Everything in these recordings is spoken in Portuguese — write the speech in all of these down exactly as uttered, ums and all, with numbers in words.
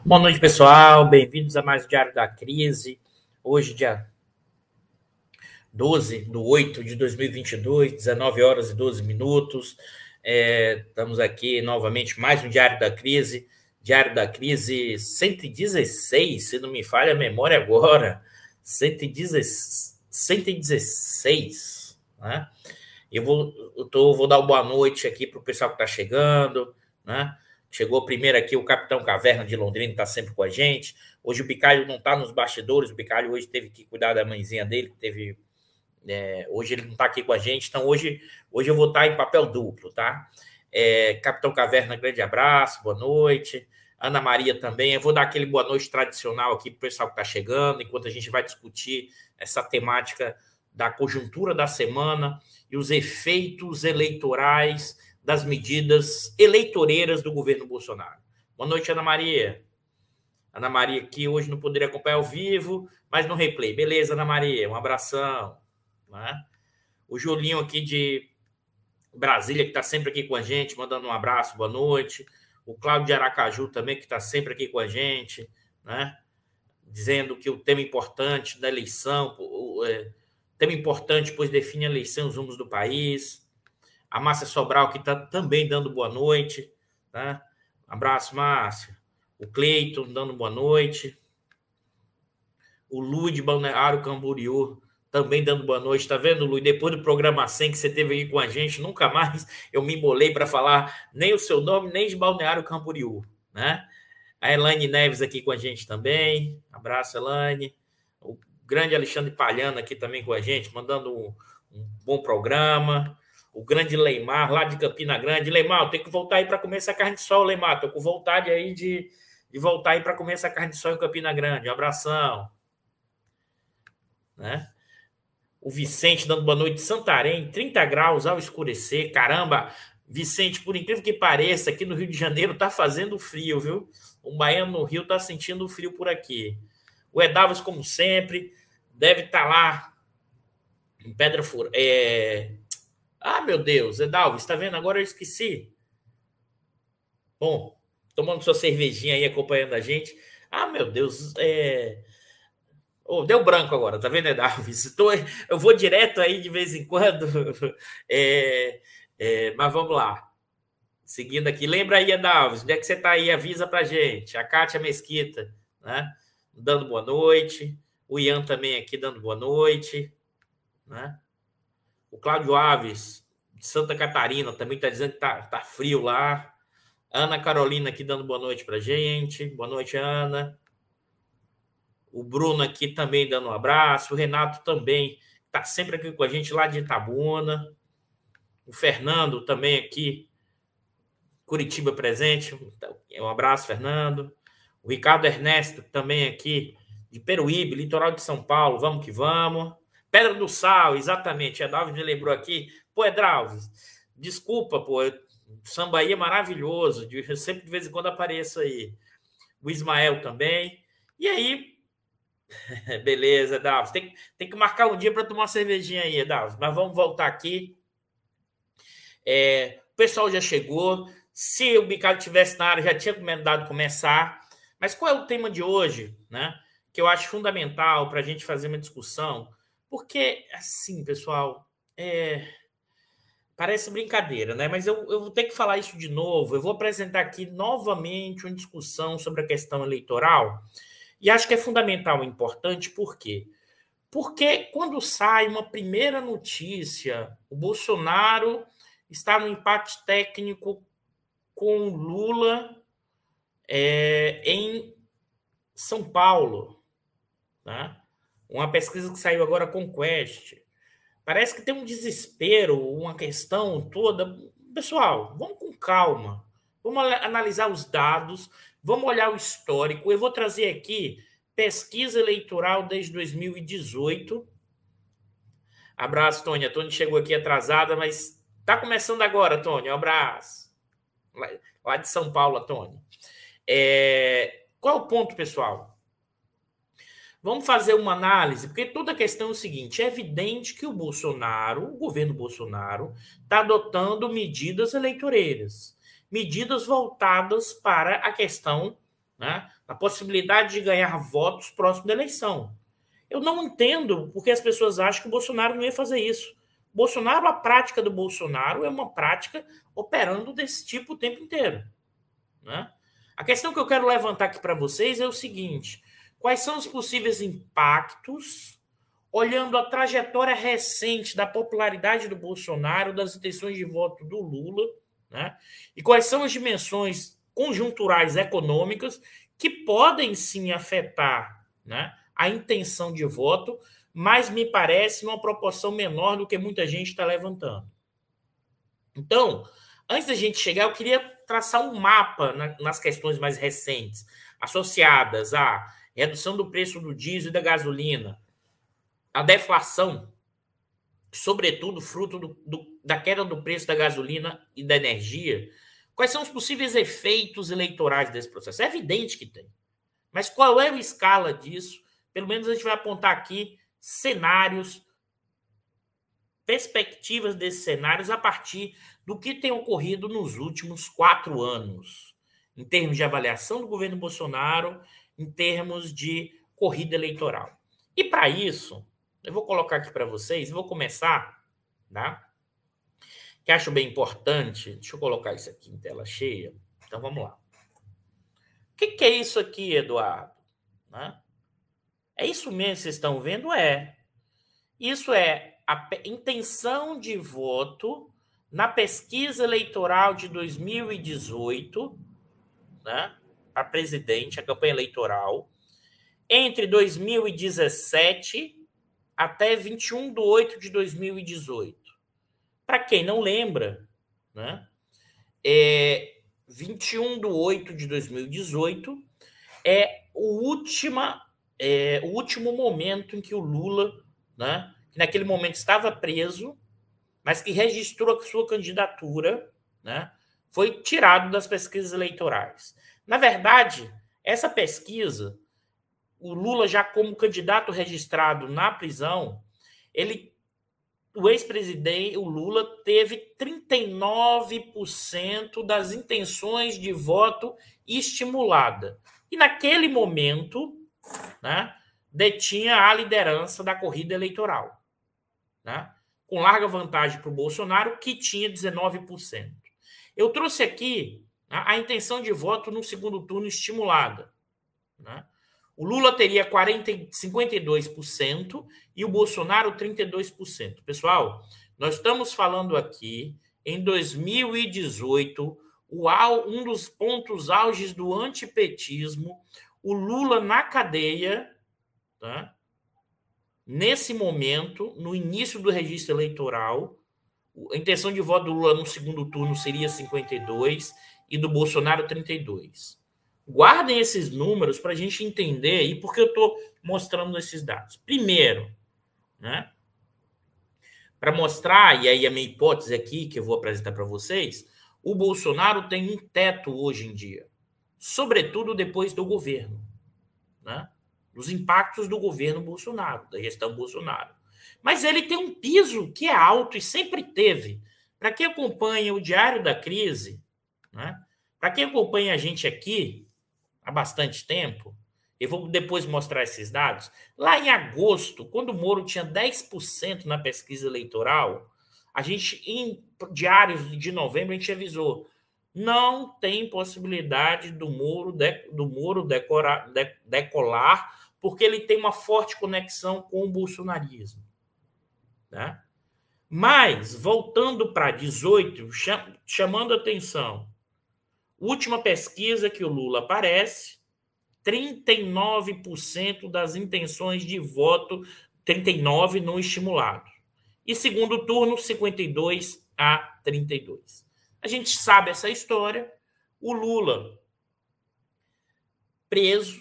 Boa noite, pessoal. Bem-vindos a mais um Diário da Crise. Hoje, dia doze de oito de dois mil e vinte e dois, dezenove horas e doze minutos. É, estamos aqui novamente, mais um Diário da Crise. Diário da Crise cento e dezesseis, se não me falha a memória agora. cento e dezesseis, né? Eu vou, eu tô, vou dar uma boa noite aqui para o pessoal que está chegando, né? Chegou primeiro aqui o Capitão Caverna de Londrina, está sempre com a gente. Hoje o Bicalho não está nos bastidores, o Bicalho hoje teve que cuidar da mãezinha dele, teve, é, hoje ele não está aqui com a gente, então hoje, hoje eu vou estar em papel duplo, tá? É, Capitão Caverna, grande abraço, boa noite. Ana Maria também, eu vou dar aquele boa noite tradicional aqui para o pessoal que está chegando, enquanto a gente vai discutir essa temática da conjuntura da semana e os efeitos eleitorais das medidas eleitoreiras do governo Bolsonaro. Boa noite, Ana Maria. Ana Maria aqui hoje não poderia acompanhar ao vivo, mas no replay. Beleza, Ana Maria, um abração. Né? O Julinho aqui de Brasília, que está sempre aqui com a gente, mandando um abraço, boa noite. O Cláudio de Aracaju também, que está sempre aqui com a gente, né? Dizendo que o tema importante da eleição, o é, tema importante, pois define a eleição, os rumos do país. A Márcia Sobral, que está também dando boa noite. Tá? Abraço, Márcia. O Cleiton dando boa noite. O Lu de Balneário Camboriú também dando boa noite. Está vendo, Lu? Depois do programa cem que você teve aí com a gente, nunca mais eu me embolei para falar nem o seu nome, nem de Balneário Camboriú. Né? A Elaine Neves aqui com a gente também. Abraço, Elaine. O grande Alexandre Palhano aqui também com a gente, mandando um, um bom programa. O grande Leimar, lá de Campina Grande. Leimar, eu tenho que voltar aí para comer essa carne de sol, Leimar. Estou com vontade aí de, de voltar aí para comer essa carne de sol em Campina Grande. Um abração. Né? O Vicente dando boa noite. Santarém, trinta graus ao escurecer. Caramba, Vicente, por incrível que pareça, aqui no Rio de Janeiro está fazendo frio, viu? O baiano no Rio está sentindo frio por aqui. O Edavos, como sempre, deve estar tá lá em Pedra Furada. É... Ah, meu Deus, Edalvo, está vendo? Agora eu esqueci. Bom, tomando sua cervejinha aí, acompanhando a gente. Ah, meu Deus, é... Oh, deu branco agora, tá vendo, Edalvo? Estou... Eu vou direto aí de vez em quando. É... É... Mas vamos lá. Seguindo aqui. Lembra aí, Edalvo, onde é que você está aí? Avisa pra gente. A Kátia Mesquita, né? Dando boa noite. O Ian também aqui dando boa noite, né? O Cláudio Aves, de Santa Catarina, também está dizendo que está tá frio lá. Ana Carolina aqui dando boa noite para a gente. Boa noite, Ana. O Bruno aqui também dando um abraço. O Renato também está sempre aqui com a gente lá de Itabuna. O Fernando também aqui, Curitiba presente. Um abraço, Fernando. O Ricardo Ernesto também aqui de Peruíbe, litoral de São Paulo. Vamos que vamos. Pedra do Sal, exatamente. Edalves me lembrou aqui. Pô, Edalves, desculpa, pô. O samba aí é maravilhoso. Eu sempre de vez em quando apareço aí. O Ismael também. E aí, beleza, Edalves. Tem, tem que marcar um dia para tomar uma cervejinha aí, Edalves. Mas vamos voltar aqui. É, o pessoal já chegou. Se o Bicalho tivesse na área, já tinha mandado começar. Mas qual é o tema de hoje, né? Que eu acho fundamental para a gente fazer uma discussão. Porque, assim, pessoal, é... parece brincadeira, né? Mas eu, eu vou ter que falar isso de novo. Eu vou apresentar aqui novamente uma discussão sobre a questão eleitoral. E acho que é fundamental e importante, por quê? Porque quando sai uma primeira notícia, o Bolsonaro está no empate técnico com Lula é, em São Paulo, né? Uma pesquisa que saiu agora com o Quest. Parece que tem um desespero, uma questão toda. Pessoal, vamos com calma. Vamos analisar os dados, vamos olhar o histórico. Eu vou trazer aqui pesquisa eleitoral desde dois mil e dezoito. Abraço, Tônia. A Tônia chegou aqui atrasada, mas está começando agora, Tônia. Um abraço. Lá de São Paulo, Tônia. É... Qual é o ponto, pessoal? Vamos fazer uma análise, porque toda a questão é o seguinte: é evidente que o Bolsonaro, o governo Bolsonaro, está adotando medidas eleitoreiras, medidas voltadas para a questão né, na possibilidade de ganhar votos próximo da eleição. Eu não entendo porque as pessoas acham que o Bolsonaro não ia fazer isso. Bolsonaro, a prática do Bolsonaro é uma prática operando desse tipo o tempo inteiro, né? A questão que eu quero levantar aqui para vocês é o seguinte: quais são os possíveis impactos, olhando a trajetória recente da popularidade do Bolsonaro, das intenções de voto do Lula, né? E quais são as dimensões conjunturais econômicas que podem sim afetar, né, a intenção de voto, mas me parece numa proporção menor do que muita gente está levantando. Então, antes da gente chegar, eu queria traçar um mapa nas questões mais recentes, associadas à redução do preço do diesel e da gasolina, a deflação, sobretudo fruto do, do, da queda do preço da gasolina e da energia. Quais são os possíveis efeitos eleitorais desse processo? É evidente que tem. Mas qual é a escala disso? Pelo menos a gente vai apontar aqui cenários, perspectivas desses cenários a partir do que tem ocorrido nos últimos quatro anos, em termos de avaliação do governo Bolsonaro, em termos de corrida eleitoral. E para isso, eu vou colocar aqui para vocês, vou começar, tá? Que acho bem importante. Deixa eu colocar isso aqui em tela cheia. Então vamos lá. O que, que é isso aqui, Eduardo? Né? É isso mesmo que vocês estão vendo? É. Isso é a intenção de voto na pesquisa eleitoral de dois mil e dezoito, né, para presidente, a campanha eleitoral, entre dois mil e dezessete até vinte e um de oito de dois mil e dezoito. Para quem não lembra, né, é vinte e um de oito de dois mil e dezoito é o, última, é o último momento em que o Lula, né, que naquele momento estava preso, mas que registrou a sua candidatura, né, foi tirado das pesquisas eleitorais. Na verdade, essa pesquisa, o Lula já como candidato registrado na prisão, ele, o ex-presidente, o Lula, teve trinta e nove por cento das intenções de voto estimulada. E naquele momento, né, detinha a liderança da corrida eleitoral, né, com larga vantagem para o Bolsonaro, que tinha dezenove por cento. Eu trouxe aqui, né, a intenção de voto no segundo turno estimulada, né? O Lula teria quarenta, cinquenta e dois por cento e o Bolsonaro trinta e dois por cento. Pessoal, nós estamos falando aqui, em dois mil e dezoito, o, um dos pontos auges do antipetismo, o Lula na cadeia, tá? Nesse momento, no início do registro eleitoral, a intenção de voto do Lula no segundo turno seria cinquenta e dois e do Bolsonaro trinta e dois. Guardem esses números para a gente entender e por que eu estou mostrando esses dados. Primeiro, né, para mostrar, e aí a minha hipótese aqui, que eu vou apresentar para vocês, o Bolsonaro tem um teto hoje em dia, sobretudo depois do governo, né, dos impactos do governo Bolsonaro, da gestão Bolsonaro. Mas ele tem um piso que é alto e sempre teve. Para quem acompanha o Diário da Crise, né, para quem acompanha a gente aqui há bastante tempo, eu vou depois mostrar esses dados. Lá em agosto, quando o Moro tinha dez por cento na pesquisa eleitoral, a gente, em diários de novembro, a gente avisou: não tem possibilidade do Moro, de, do Moro decorar, de, decolar, porque ele tem uma forte conexão com o bolsonarismo. Né? Mas, voltando para dezoito, cham, chamando atenção, última pesquisa que o Lula aparece, trinta e nove por cento das intenções de voto, trinta e nove por cento no estimulado. E segundo turno, cinquenta e dois a trinta e dois. A gente sabe essa história. O Lula preso,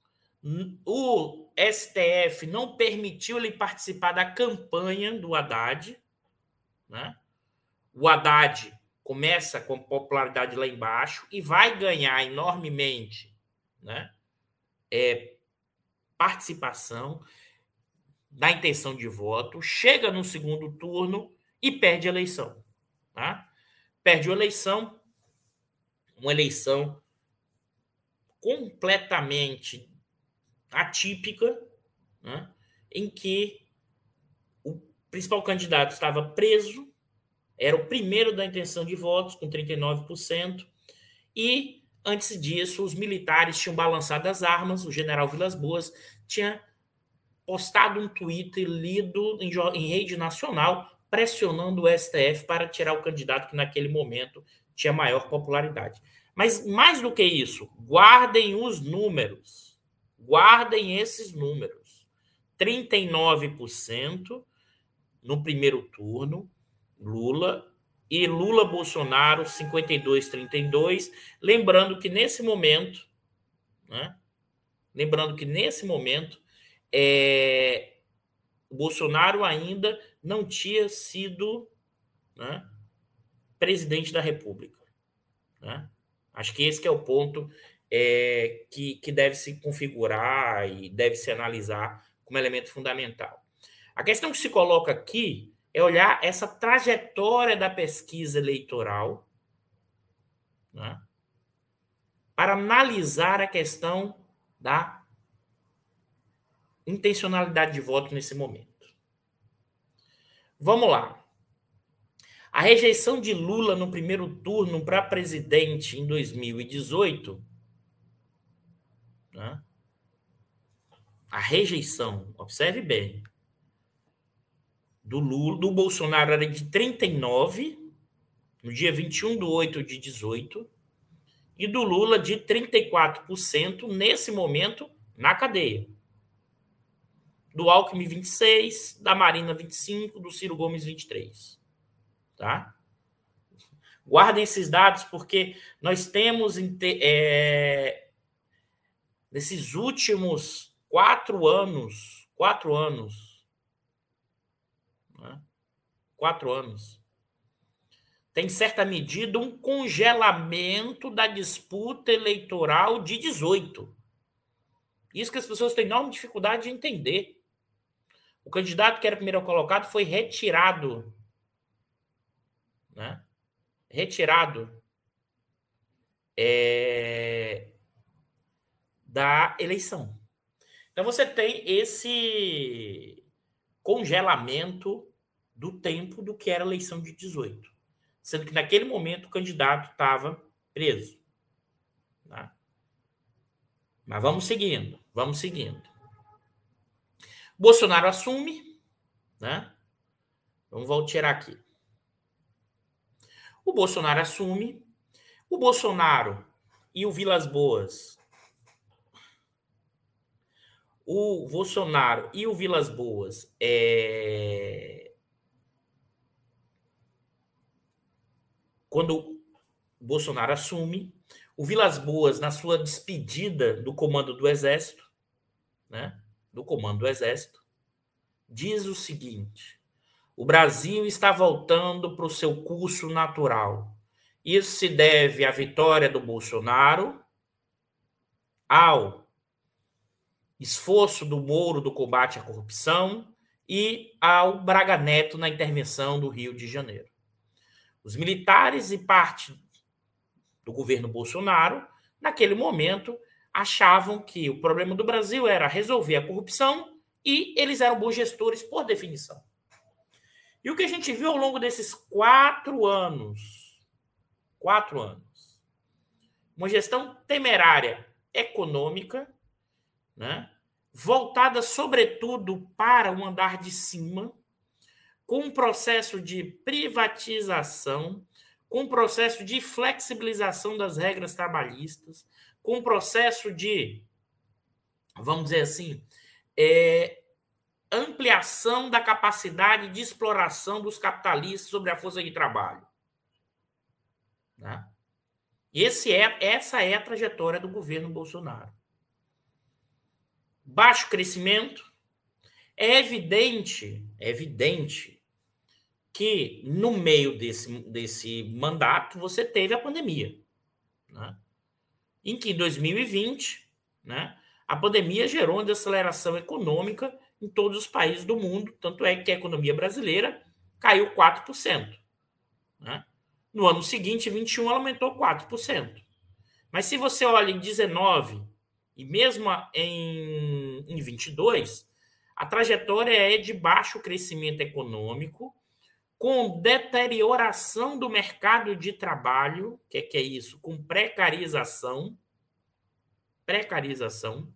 o S T F não permitiu ele participar da campanha do Haddad, né? O Haddad começa com popularidade lá embaixo e vai ganhar enormemente, né, é, participação da intenção de voto, chega no segundo turno e perde a eleição. Tá? Perde a eleição, uma eleição completamente atípica, né, em que o principal candidato estava preso, era o primeiro da intenção de votos, com trinta e nove por cento, e antes disso os militares tinham balançado as armas, o general Vilas Boas tinha postado um Twitter lido em, em rede nacional, pressionando o S T F para tirar o candidato que naquele momento tinha maior popularidade. Mas mais do que isso, guardem os números, guardem esses números. trinta e nove por cento no primeiro turno, Lula, e Lula-Bolsonaro, cinquenta e dois a trinta e dois. Lembrando que nesse momento, né, lembrando que nesse momento, é, o Bolsonaro ainda não tinha sido, né, presidente da República. Né? Acho que esse que é o ponto é, que, que deve se configurar e deve se analisar como elemento fundamental. A questão que se coloca aqui é olhar essa trajetória da pesquisa eleitoral, né, para analisar a questão da intencionalidade de voto nesse momento. Vamos lá. A rejeição de Lula no primeiro turno para presidente em dois mil e dezoito, né, a rejeição, observe bem, do Lula, do Bolsonaro era de trinta e nove, no dia vinte e um de oito de dezoito, e do Lula de trinta e quatro por cento nesse momento na cadeia. Do Alckmin vinte e seis, da Marina vinte e cinco, do Ciro Gomes vinte e três. Tá? Guardem esses dados porque nós temos é, nesses últimos quatro anos, quatro anos, né? quatro anos, tem, em certa medida, um congelamento da disputa eleitoral de dezoito. Isso que as pessoas têm enorme dificuldade de entender. O candidato que era primeiro colocado foi retirado, né? Retirado é, da eleição. Então você tem esse congelamento do tempo do que era a eleição de dezoito. Sendo que naquele momento o candidato estava preso. Tá? Mas vamos seguindo, vamos seguindo. Bolsonaro assume, né? Vamos vou tirar aqui. O Bolsonaro assume, o Bolsonaro e o Vilas Boas, o Bolsonaro e o Vilas Boas é... quando o Bolsonaro assume, o Vilas Boas, na sua despedida do comando do Exército, né, do comando do Exército, diz o seguinte: o Brasil está voltando para o seu curso natural. Isso se deve à vitória do Bolsonaro, ao esforço do Moro do combate à corrupção e ao Braga Neto na intervenção do Rio de Janeiro. Os militares e parte do governo Bolsonaro, naquele momento, achavam que o problema do Brasil era resolver a corrupção e eles eram bons gestores por definição. E o que a gente viu ao longo desses quatro anos, quatro anos, uma gestão temerária econômica, né, voltada sobretudo para o andar de cima, com um processo de privatização, com um processo de flexibilização das regras trabalhistas, com um processo de, vamos dizer assim, é, ampliação da capacidade de exploração dos capitalistas sobre a força de trabalho. Né? Esse é, essa é a trajetória do governo Bolsonaro. Baixo crescimento. É evidente, é evidente que no meio desse, desse mandato você teve a pandemia, né? Em que em dois mil e vinte, né, a pandemia gerou uma desaceleração econômica em todos os países do mundo, tanto é que a economia brasileira caiu quatro por cento. Né? No ano seguinte, vinte e um, ela aumentou quatro por cento. Mas se você olha em dezenove e mesmo em, em vinte e dois, a trajetória é de baixo crescimento econômico, com deterioração do mercado de trabalho. O que é, que é isso? Com precarização, precarização,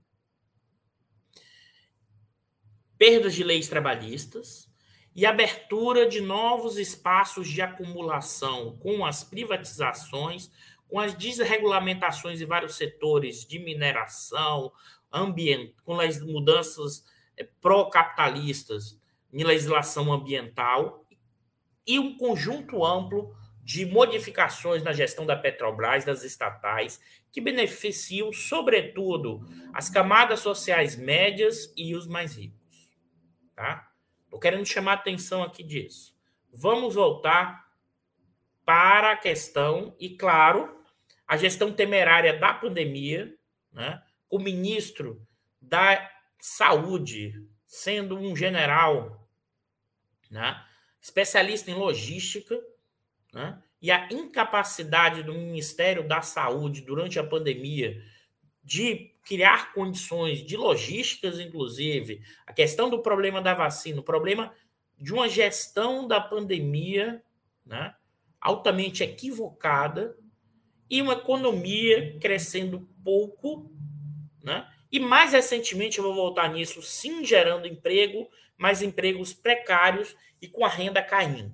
perdas de leis trabalhistas e abertura de novos espaços de acumulação com as privatizações, com as desregulamentações em vários setores de mineração, ambiente, com as mudanças pró-capitalistas em legislação ambiental e um conjunto amplo de modificações na gestão da Petrobras, das estatais, que beneficiam, sobretudo, as camadas sociais médias e os mais ricos. Tá? Estou querendo chamar a atenção aqui disso. Vamos voltar para a questão, e claro, a gestão temerária da pandemia, né? O ministro da Saúde sendo um general, né? Especialista em logística, né? E a incapacidade do Ministério da Saúde durante a pandemia de criar condições de logísticas, inclusive, a questão do problema da vacina, o problema de uma gestão da pandemia, né, altamente equivocada, e uma economia crescendo pouco, né, e mais recentemente, eu vou voltar nisso, sim, gerando emprego, mas empregos precários e com a renda caindo.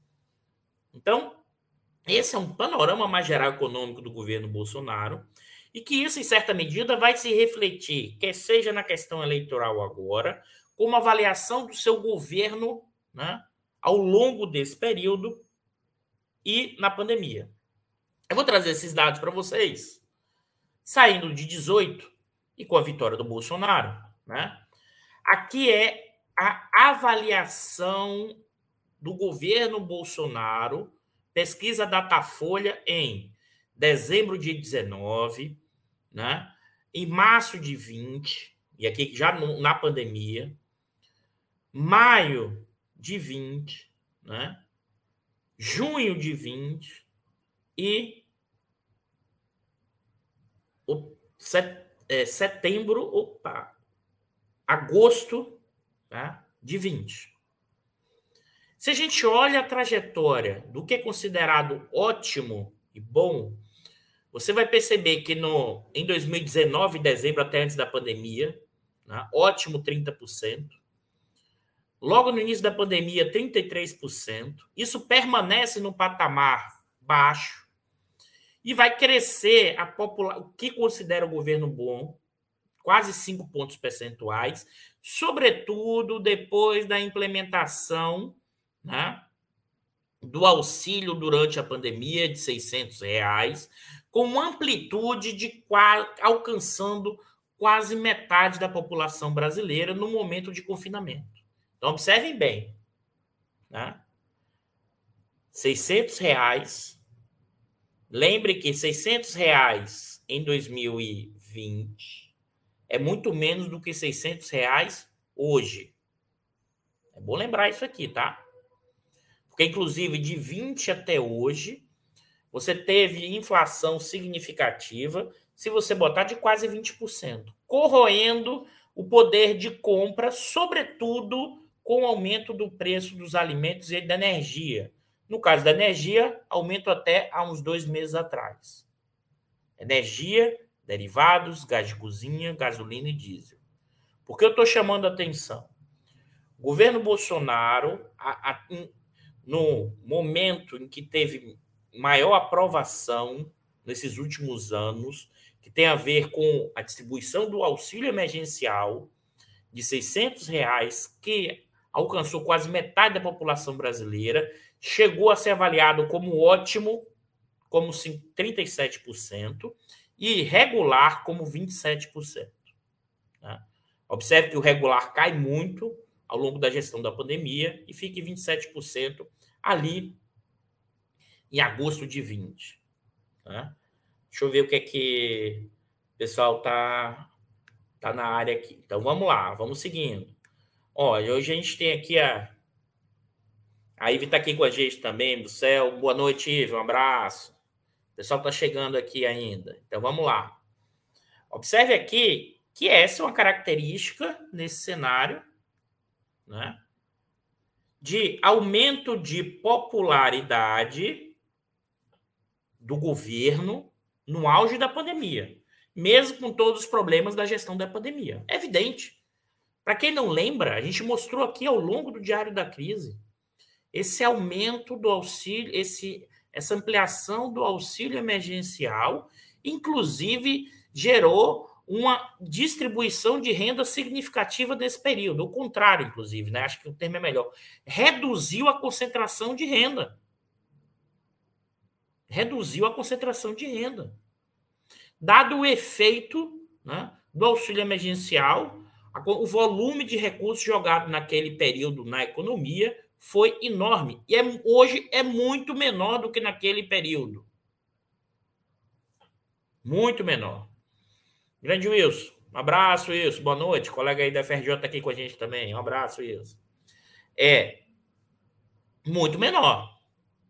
Então, esse é um panorama mais geral econômico do governo Bolsonaro, e que isso, em certa medida, vai se refletir, quer seja na questão eleitoral agora, como avaliação do seu governo, né, ao longo desse período e na pandemia. Eu vou trazer esses dados para vocês, saindo de dezoito e com a vitória do Bolsonaro, né? Aqui é a avaliação do governo Bolsonaro, pesquisa Datafolha em dezembro de dezenove, né? Em março de vinte, e aqui já no, na pandemia, maio de vinte, né? Junho de vinte e o, set, é, setembro, opa, agosto, tá? De vinte. Se a gente olha a trajetória do que é considerado ótimo e bom, você vai perceber que no, em dois mil e dezenove, dezembro, até antes da pandemia, né, ótimo trinta por cento. Logo no início da pandemia, trinta e três por cento. Isso permanece no patamar baixo e vai crescer a popula- o que considera o governo bom, quase cinco pontos percentuais, sobretudo depois da implementação, né, do auxílio durante a pandemia de seiscentos reais, com amplitude de alcançando quase metade da população brasileira no momento de confinamento. Então, observem bem, né? seiscentos reais. Lembre que seiscentos reais em dois mil e vinte é muito menos do que seiscentos reais hoje. É bom lembrar isso aqui, tá? Porque, inclusive, de vinte até hoje, você teve inflação significativa, se você botar de quase vinte por cento, corroendo o poder de compra, sobretudo com o aumento do preço dos alimentos e da energia. No caso da energia, aumento até há uns dois meses atrás. Energia, derivados, gás de cozinha, gasolina e diesel. Por que eu estou chamando a atenção? O governo Bolsonaro, a, a, no momento em que teve maior aprovação nesses últimos anos, que tem a ver com a distribuição do auxílio emergencial de seiscentos reais, que alcançou quase metade da população brasileira, chegou a ser avaliado como ótimo, como trinta e sete por cento, e regular como vinte e sete por cento. Né? Observe que o regular cai muito ao longo da gestão da pandemia e fica em vinte e sete por cento ali em agosto de vinte. Né? Deixa eu ver o que é que o pessoal tá, tá na área aqui. Então, vamos lá, vamos seguindo. Olha, hoje a gente tem aqui a... A Ivy está aqui com a gente também, do céu. Boa noite, Ivy, um abraço. pessoal está chegando aqui ainda. Então, vamos lá. Observe aqui que essa é uma característica nesse cenário, né, de aumento de popularidade do governo no auge da pandemia, mesmo com todos os problemas da gestão da pandemia. É evidente. Para quem não lembra, a gente mostrou aqui ao longo do Diário da Crise esse aumento do auxílio, esse, essa ampliação do auxílio emergencial, inclusive gerou uma distribuição de renda significativa nesse período. O contrário, inclusive, né? Acho que o termo é melhor. Reduziu a concentração de renda. Reduziu a concentração de renda. Dado o efeito, né, do auxílio emergencial, o volume de recursos jogado naquele período na economia foi enorme. E é, hoje é muito menor do que naquele período. Muito menor. Grande Wilson. Um abraço, Wilson. Boa noite. Colega aí da F R J aqui com a gente também. Um abraço, Wilson. É muito menor.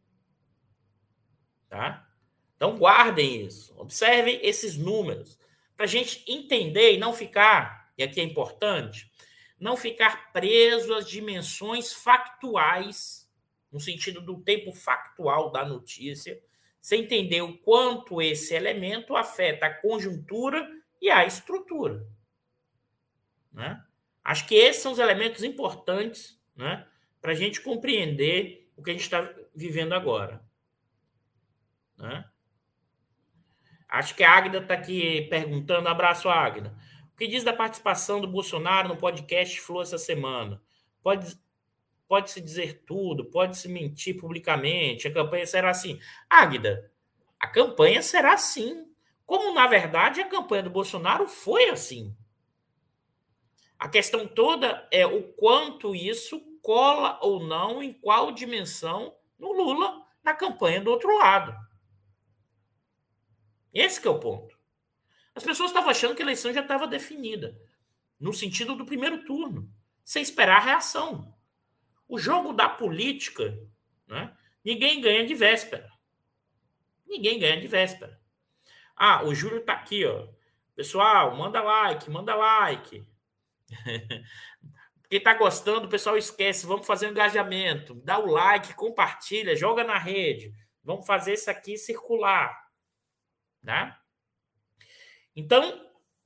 Tá? Então, guardem isso. Observem esses números. Para a gente entender e não ficar, e aqui é importante, não ficar preso às dimensões factuais, no sentido do tempo factual da notícia, sem entender o quanto esse elemento afeta a conjuntura e a estrutura. Né? Acho que esses são os elementos importantes, né, para a gente compreender o que a gente está vivendo agora. Né? Acho que a Águida está aqui perguntando. Abraço, Águida. O que diz da participação do Bolsonaro no podcast Flow essa semana? Pode, pode-se dizer tudo, pode-se mentir publicamente. A campanha será assim. Águida, a campanha será assim. Como, na verdade, a campanha do Bolsonaro foi assim. A questão toda é o quanto isso cola ou não, em qual dimensão, no Lula, na campanha do outro lado. Esse que é o ponto. As pessoas estavam achando que a eleição já estava definida, no sentido do primeiro turno, sem esperar a reação. O jogo da política, né, ninguém ganha de véspera. Ninguém ganha de véspera. Ah, o Júlio está aqui, ó. Pessoal, manda like, manda like. Quem está gostando, o pessoal esquece. Vamos fazer um engajamento. Dá o like, compartilha, joga na rede. Vamos fazer isso aqui circular. Né? Então,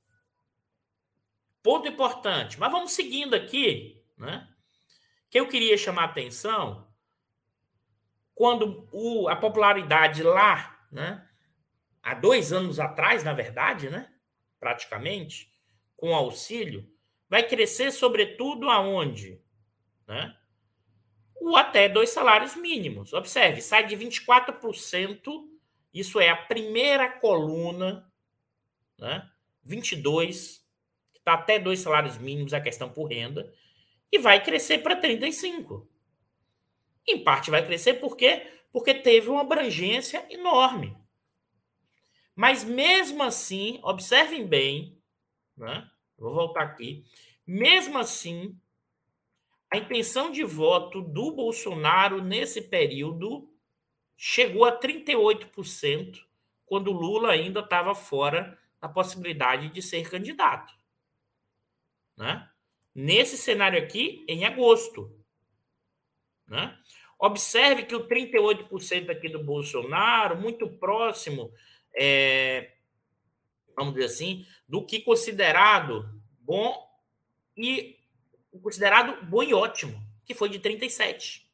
ponto importante. Mas vamos seguindo aqui, né? Que eu queria chamar a atenção quando o, a popularidade lá, né, há dois anos atrás, na verdade, né, praticamente, com o auxílio, vai crescer sobretudo aonde? Né? O até dois salários mínimos. Observe, sai de vinte e quatro por cento, isso é a primeira coluna, né? vinte e dois por cento, que está até dois salários mínimos, a questão por renda, e vai crescer para trinta e cinco por cento. Em parte vai crescer por quê? Porque teve uma abrangência enorme. Mas mesmo assim, observem bem, né? Vou voltar aqui. Mesmo assim, a intenção de voto do Bolsonaro nesse período chegou a trinta e oito por cento, quando o Lula ainda estava fora da possibilidade de ser candidato. Né? Nesse cenário aqui, em agosto. Né? Observe que o trinta e oito por cento aqui do Bolsonaro, muito próximo, é, vamos dizer assim, do que considerado bom e considerado bom e ótimo, que foi de trinta e sete.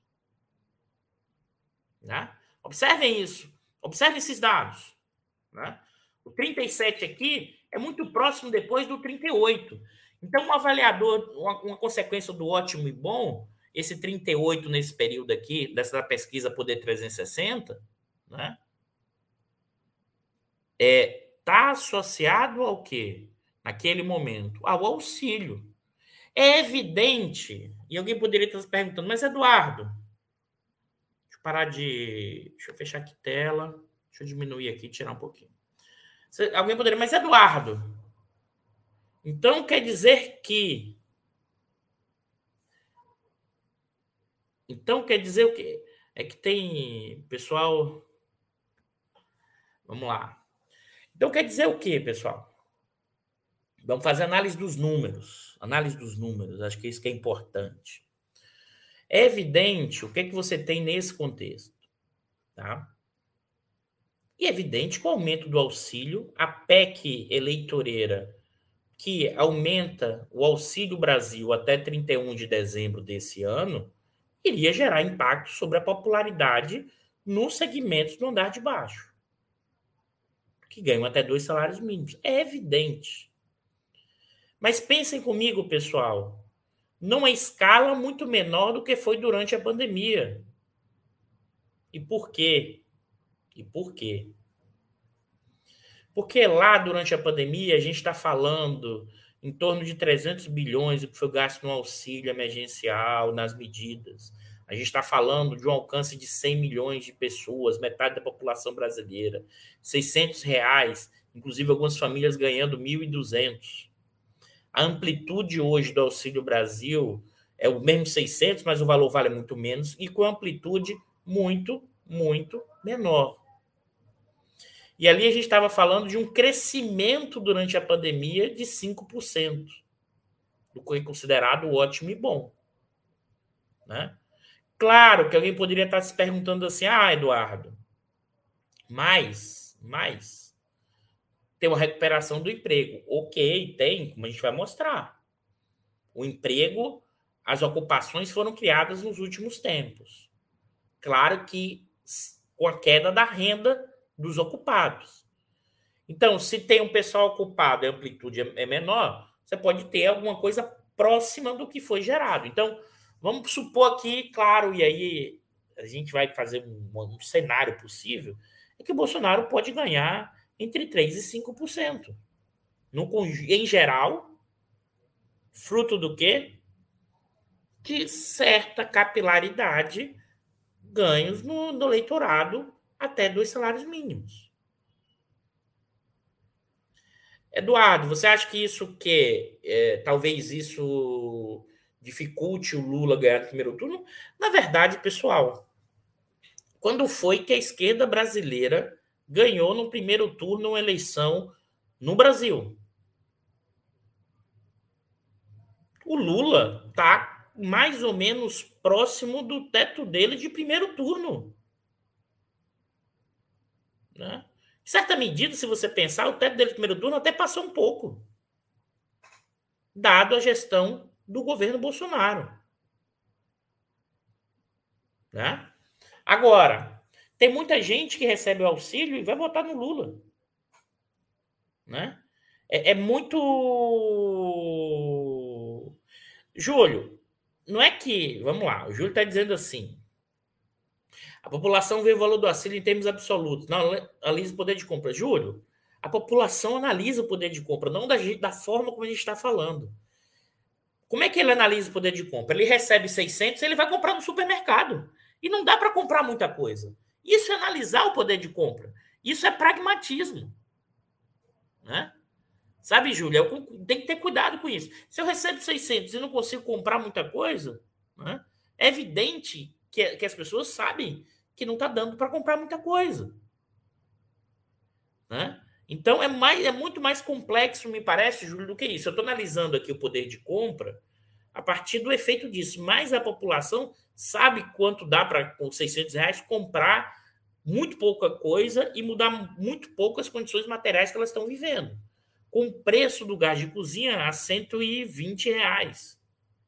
Né? Observem isso, observem esses dados. Né? O trinta e sete aqui é muito próximo depois do trinta e oito. Então, um avaliador, uma, uma consequência do ótimo e bom, esse trinta e oito nesse período aqui, dessa pesquisa Poder trezentos e sessenta, né? É, está associado ao quê? Naquele momento, ao auxílio. É evidente, e alguém poderia estar se perguntando, mas Eduardo, deixa eu parar de. Deixa eu fechar aqui a tela, deixa eu diminuir aqui, tirar um pouquinho. Alguém poderia, mas Eduardo, então quer dizer que. Então quer dizer o quê? É que tem pessoal. Vamos lá. Então quer dizer o quê, pessoal? Vamos fazer análise dos números. Análise dos números, acho que isso que é importante. É evidente o que, é que você tem nesse contexto, tá? E é evidente que o aumento do auxílio, a P E C eleitoreira, que aumenta o Auxílio Brasil até trinta e um de dezembro desse ano, iria gerar impacto sobre a popularidade nos segmentos do andar de baixo, que ganham até dois salários mínimos. É evidente. Mas pensem comigo, pessoal, numa escala muito menor do que foi durante a pandemia. E por quê? E por quê? Porque lá, durante a pandemia, a gente está falando em torno de trezentos bilhões, o que foi gasto no auxílio emergencial, nas medidas. A gente está falando de um alcance de cem milhões de pessoas, metade da população brasileira. seiscentos reais, inclusive algumas famílias ganhando mil e duzentos. A amplitude hoje do Auxílio Brasil é o mesmo seiscentos, mas o valor vale muito menos, e com amplitude muito, muito menor. E ali a gente estava falando de um crescimento durante a pandemia de cinco por cento, do que é considerado ótimo e bom. Né? Claro que alguém poderia estar se perguntando assim, ah, Eduardo, mas, mas, tem uma recuperação do emprego. Ok, tem, como a gente vai mostrar. O emprego, as ocupações foram criadas nos últimos tempos. Claro que com a queda da renda dos ocupados. Então, se tem um pessoal ocupado e a amplitude é menor, você pode ter alguma coisa próxima do que foi gerado. Então, vamos supor aqui, claro, e aí a gente vai fazer um, um cenário possível, é que o Bolsonaro pode ganhar entre três por cento e cinco por cento. No, em geral, fruto do quê? De certa capilaridade, ganhos no, no eleitorado até dois salários mínimos. Eduardo, você acha que isso que é, talvez isso dificulte o Lula ganhar no primeiro turno? Na verdade, pessoal, quando foi que a esquerda brasileira ganhou no primeiro turno uma eleição no Brasil? O Lula está mais ou menos próximo do teto dele de primeiro turno. Né? Em certa medida, se você pensar, o teto dele de primeiro turno até passou um pouco, dado a gestão do governo Bolsonaro. Né? Agora, tem muita gente que recebe o auxílio e vai votar no Lula. Né? É, é muito... Júlio, não é que... Vamos lá, o Júlio está dizendo assim, a população vê o valor do auxílio em termos absolutos, não analisa o poder de compra. Júlio, a população analisa o poder de compra, não da, da forma como a gente está falando. Como é que ele analisa o poder de compra? Ele recebe seiscentos, ele vai comprar no supermercado. E não dá para comprar muita coisa. Isso é analisar o poder de compra. Isso é pragmatismo. Né? Sabe, Júlia, eu tenho que ter cuidado com isso. Se eu recebo seiscentos e não consigo comprar muita coisa, né, é evidente que, que as pessoas sabem que não está dando para comprar muita coisa. Né? Então, é, mais, é muito mais complexo, me parece, Júlio, do que isso. Eu estou analisando aqui o poder de compra a partir do efeito disso. Mas a população sabe quanto dá para, com seiscentos reais, comprar muito pouca coisa e mudar muito pouco as condições materiais que elas estão vivendo. Com o preço do gás de cozinha a cento e vinte reais.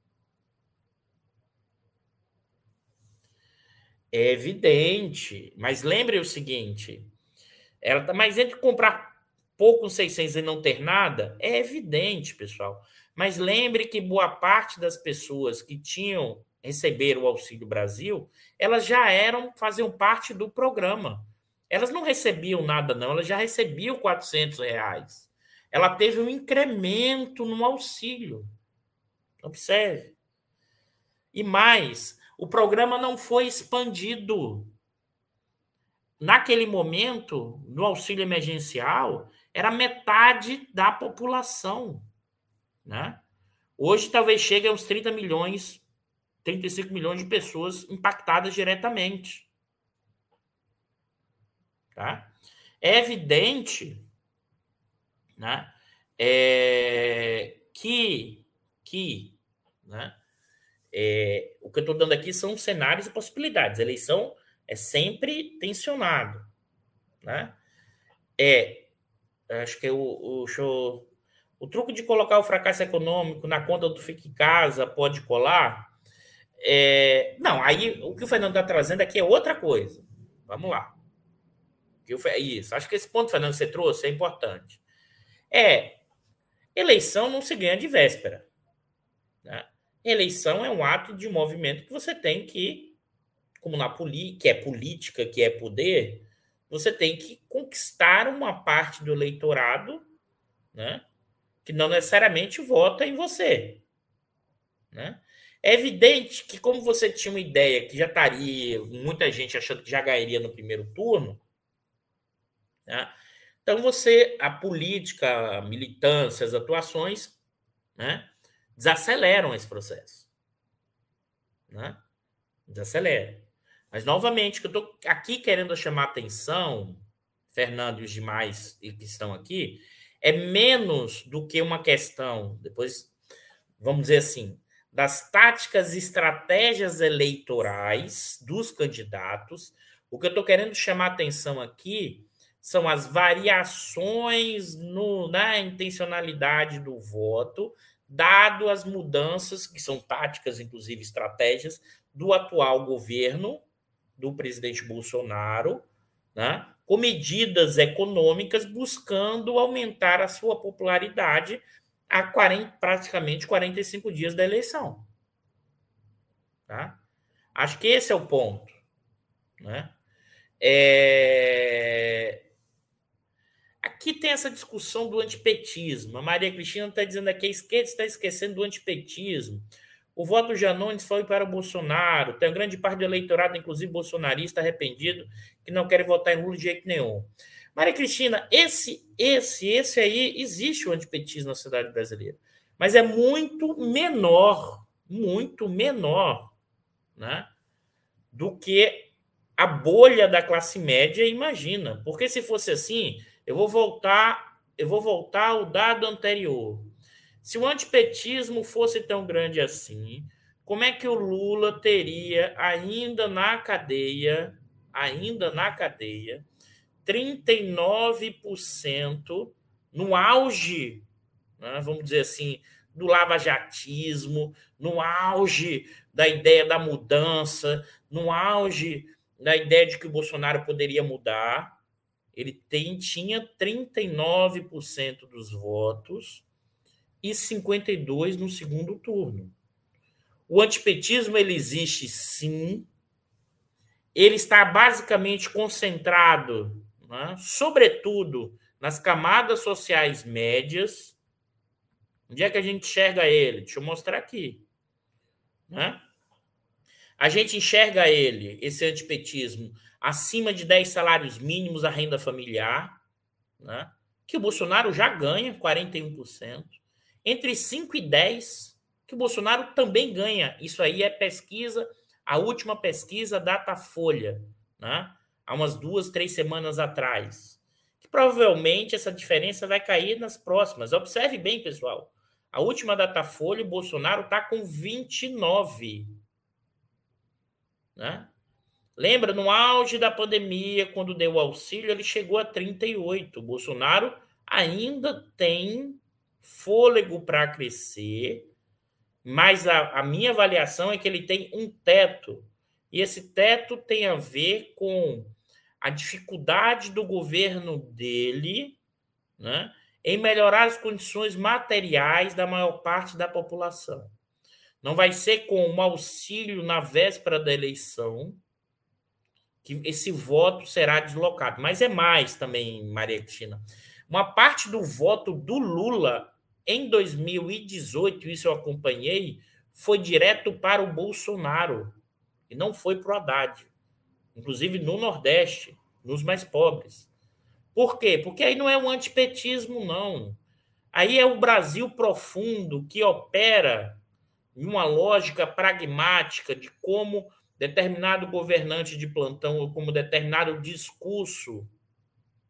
É evidente. Mas lembre o seguinte, ela tá, mas entre comprar pouco com seiscentos e não ter nada, é evidente, pessoal. Mas lembre que boa parte das pessoas que tinham receberam o Auxílio Brasil, elas já eram, faziam parte do programa. Elas não recebiam nada, não, elas já recebiam quatrocentos reais. Ela teve um incremento no auxílio. Observe. E mais, o programa não foi expandido. Naquele momento, no auxílio emergencial, era metade da população. Né? Hoje talvez chegue a uns trinta milhões, trinta e cinco milhões de pessoas impactadas diretamente. Tá? É evidente, né, é, que, que né, é, o que eu estou dando aqui são cenários e possibilidades. A eleição é sempre tensionado. Né? É, acho que o, o, show, o truque de colocar o fracasso econômico na conta do Fique em Casa pode colar. É, não, aí o que o Fernando está trazendo aqui é outra coisa. Vamos lá. Isso, acho que esse ponto, Fernando, que você trouxe é importante. É, eleição não se ganha de véspera. Né? Eleição é um ato de movimento que você tem que, como na política, que é política, que é poder, você tem que conquistar uma parte do eleitorado, né, que não necessariamente vota em você. Né? É evidente que, como você tinha uma ideia que já estaria, muita gente achando que já ganharia no primeiro turno, né? Então você, a política, a militância, as atuações, né, desaceleram esse processo. Né? Desacelera. Mas, novamente, que eu estou aqui querendo chamar a atenção, Fernando e os demais que estão aqui, é menos do que uma questão, depois, vamos dizer assim, das táticas e estratégias eleitorais dos candidatos. O que eu estou querendo chamar a atenção aqui são as variações no, na intencionalidade do voto, dado as mudanças, que são táticas, inclusive estratégias, do atual governo, do presidente Bolsonaro, né, com medidas econômicas buscando aumentar a sua popularidade a quarenta, praticamente quarenta e cinco dias da eleição. Tá? Acho que esse é o ponto. Né? É... Aqui tem essa discussão do antipetismo. A Maria Cristina está dizendo aqui que a esquerda está esquecendo do antipetismo. O voto Janones foi para o Bolsonaro. Tem uma grande parte do eleitorado, inclusive bolsonarista, arrependido, que não quer votar em Lula de jeito nenhum. Maria Cristina, esse, esse, esse aí, existe o antipetismo na sociedade brasileira. Mas é muito menor, muito menor, né, do que a bolha da classe média imagina. Porque se fosse assim, eu vou voltar, eu vou voltar ao dado anterior. Se o antipetismo fosse tão grande assim, como é que o Lula teria ainda na cadeia, ainda na cadeia, trinta e nove por cento no auge, né, vamos dizer assim, do lavajatismo, no auge da ideia da mudança, no auge da ideia de que o Bolsonaro poderia mudar? Ele tem, tinha trinta e nove por cento dos votos e cinquenta e dois por cento no segundo turno. O antipetismo, ele existe sim, ele está basicamente concentrado, né, sobretudo nas camadas sociais médias. Onde é que a gente enxerga ele? Deixa eu mostrar aqui. Né? A gente enxerga ele, esse antipetismo, acima de dez salários mínimos a renda familiar, né, que o Bolsonaro já ganha quarenta e um por cento. Entre cinco e dez, que o Bolsonaro também ganha. Isso aí é pesquisa, a última pesquisa Datafolha, né, há umas duas, três semanas atrás. Que provavelmente essa diferença vai cair nas próximas. Observe bem, pessoal. A última Datafolha, o Bolsonaro está com vinte e nove. Né? Lembra, no auge da pandemia, quando deu o auxílio, ele chegou a trinta e oito. O Bolsonaro ainda tem fôlego para crescer, mas a, a minha avaliação é que ele tem um teto. E esse teto tem a ver com a dificuldade do governo dele, né, em melhorar as condições materiais da maior parte da população. Não vai ser com um auxílio na véspera da eleição que esse voto será deslocado. Mas é mais também, Maria Cristina. Uma parte do voto do Lula em dois mil e dezoito, isso eu acompanhei, foi direto para o Bolsonaro e não foi para o Haddad. Inclusive no Nordeste, nos mais pobres. Por quê? Porque aí não é um antipetismo, não. Aí é o Brasil profundo que opera em uma lógica pragmática de como determinado governante de plantão ou como determinado discurso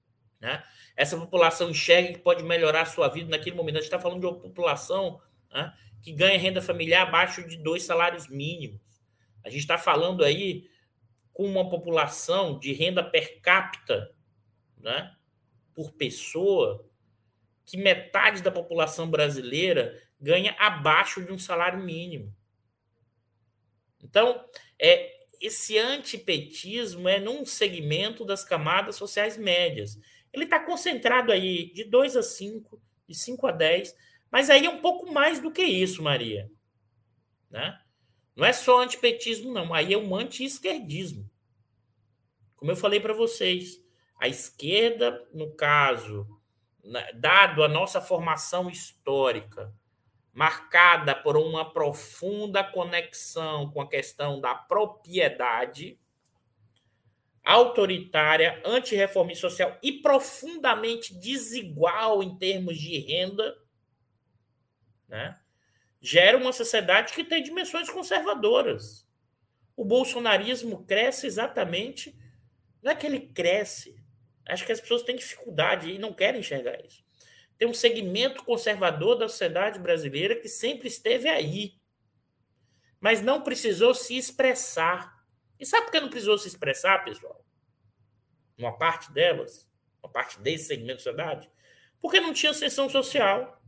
né? Essa população enxerga que pode melhorar a sua vida naquele momento. A gente está falando de uma população, né, que ganha renda familiar abaixo de dois salários mínimos. A gente está falando aí com uma população de renda per capita, né, por pessoa, que metade da população brasileira ganha abaixo de um salário mínimo. Então, é, esse antipetismo é num segmento das camadas sociais médias. Ele está concentrado aí de dois a cinco, de cinco a dez, mas aí é um pouco mais do que isso, Maria. Né? Não é só antipetismo, não. Aí é um anti-esquerdismo. Como eu falei para vocês, a esquerda, no caso, dado a nossa formação histórica, marcada por uma profunda conexão com a questão da propriedade, autoritária, antirreformista social e profundamente desigual em termos de renda, né, gera uma sociedade que tem dimensões conservadoras. O bolsonarismo cresce exatamente, não é que ele cresce, acho que as pessoas têm dificuldade e não querem enxergar isso. Tem um segmento conservador da sociedade brasileira que sempre esteve aí, mas não precisou se expressar. E sabe por que não precisou se expressar, pessoal? Uma parte delas, uma parte desse segmento da sociedade, porque não tinha ascensão social.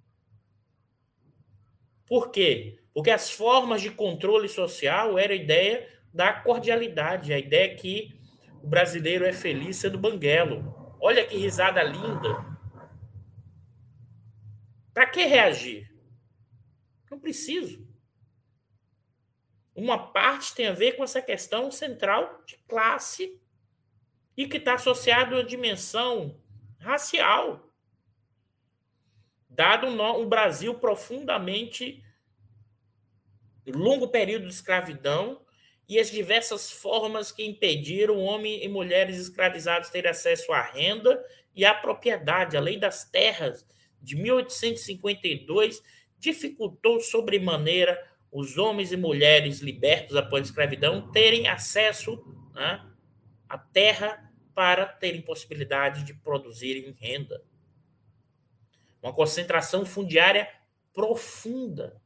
Por quê? Porque as formas de controle social era a ideia da cordialidade, a ideia que o brasileiro é feliz sendo banguelo. Olha que risada linda. Para que reagir? Não preciso. Uma parte tem a ver com essa questão central de classe e que está associado à dimensão racial. Dado um Brasil profundamente longo período de escravidão e as diversas formas que impediram homens e mulheres escravizados terem acesso à renda e à propriedade. A Lei das Terras de mil oitocentos e cinquenta e dois dificultou sobremaneira os homens e mulheres libertos após a escravidão terem acesso, né, à terra para terem possibilidade de produzirem renda. Uma concentração fundiária profunda.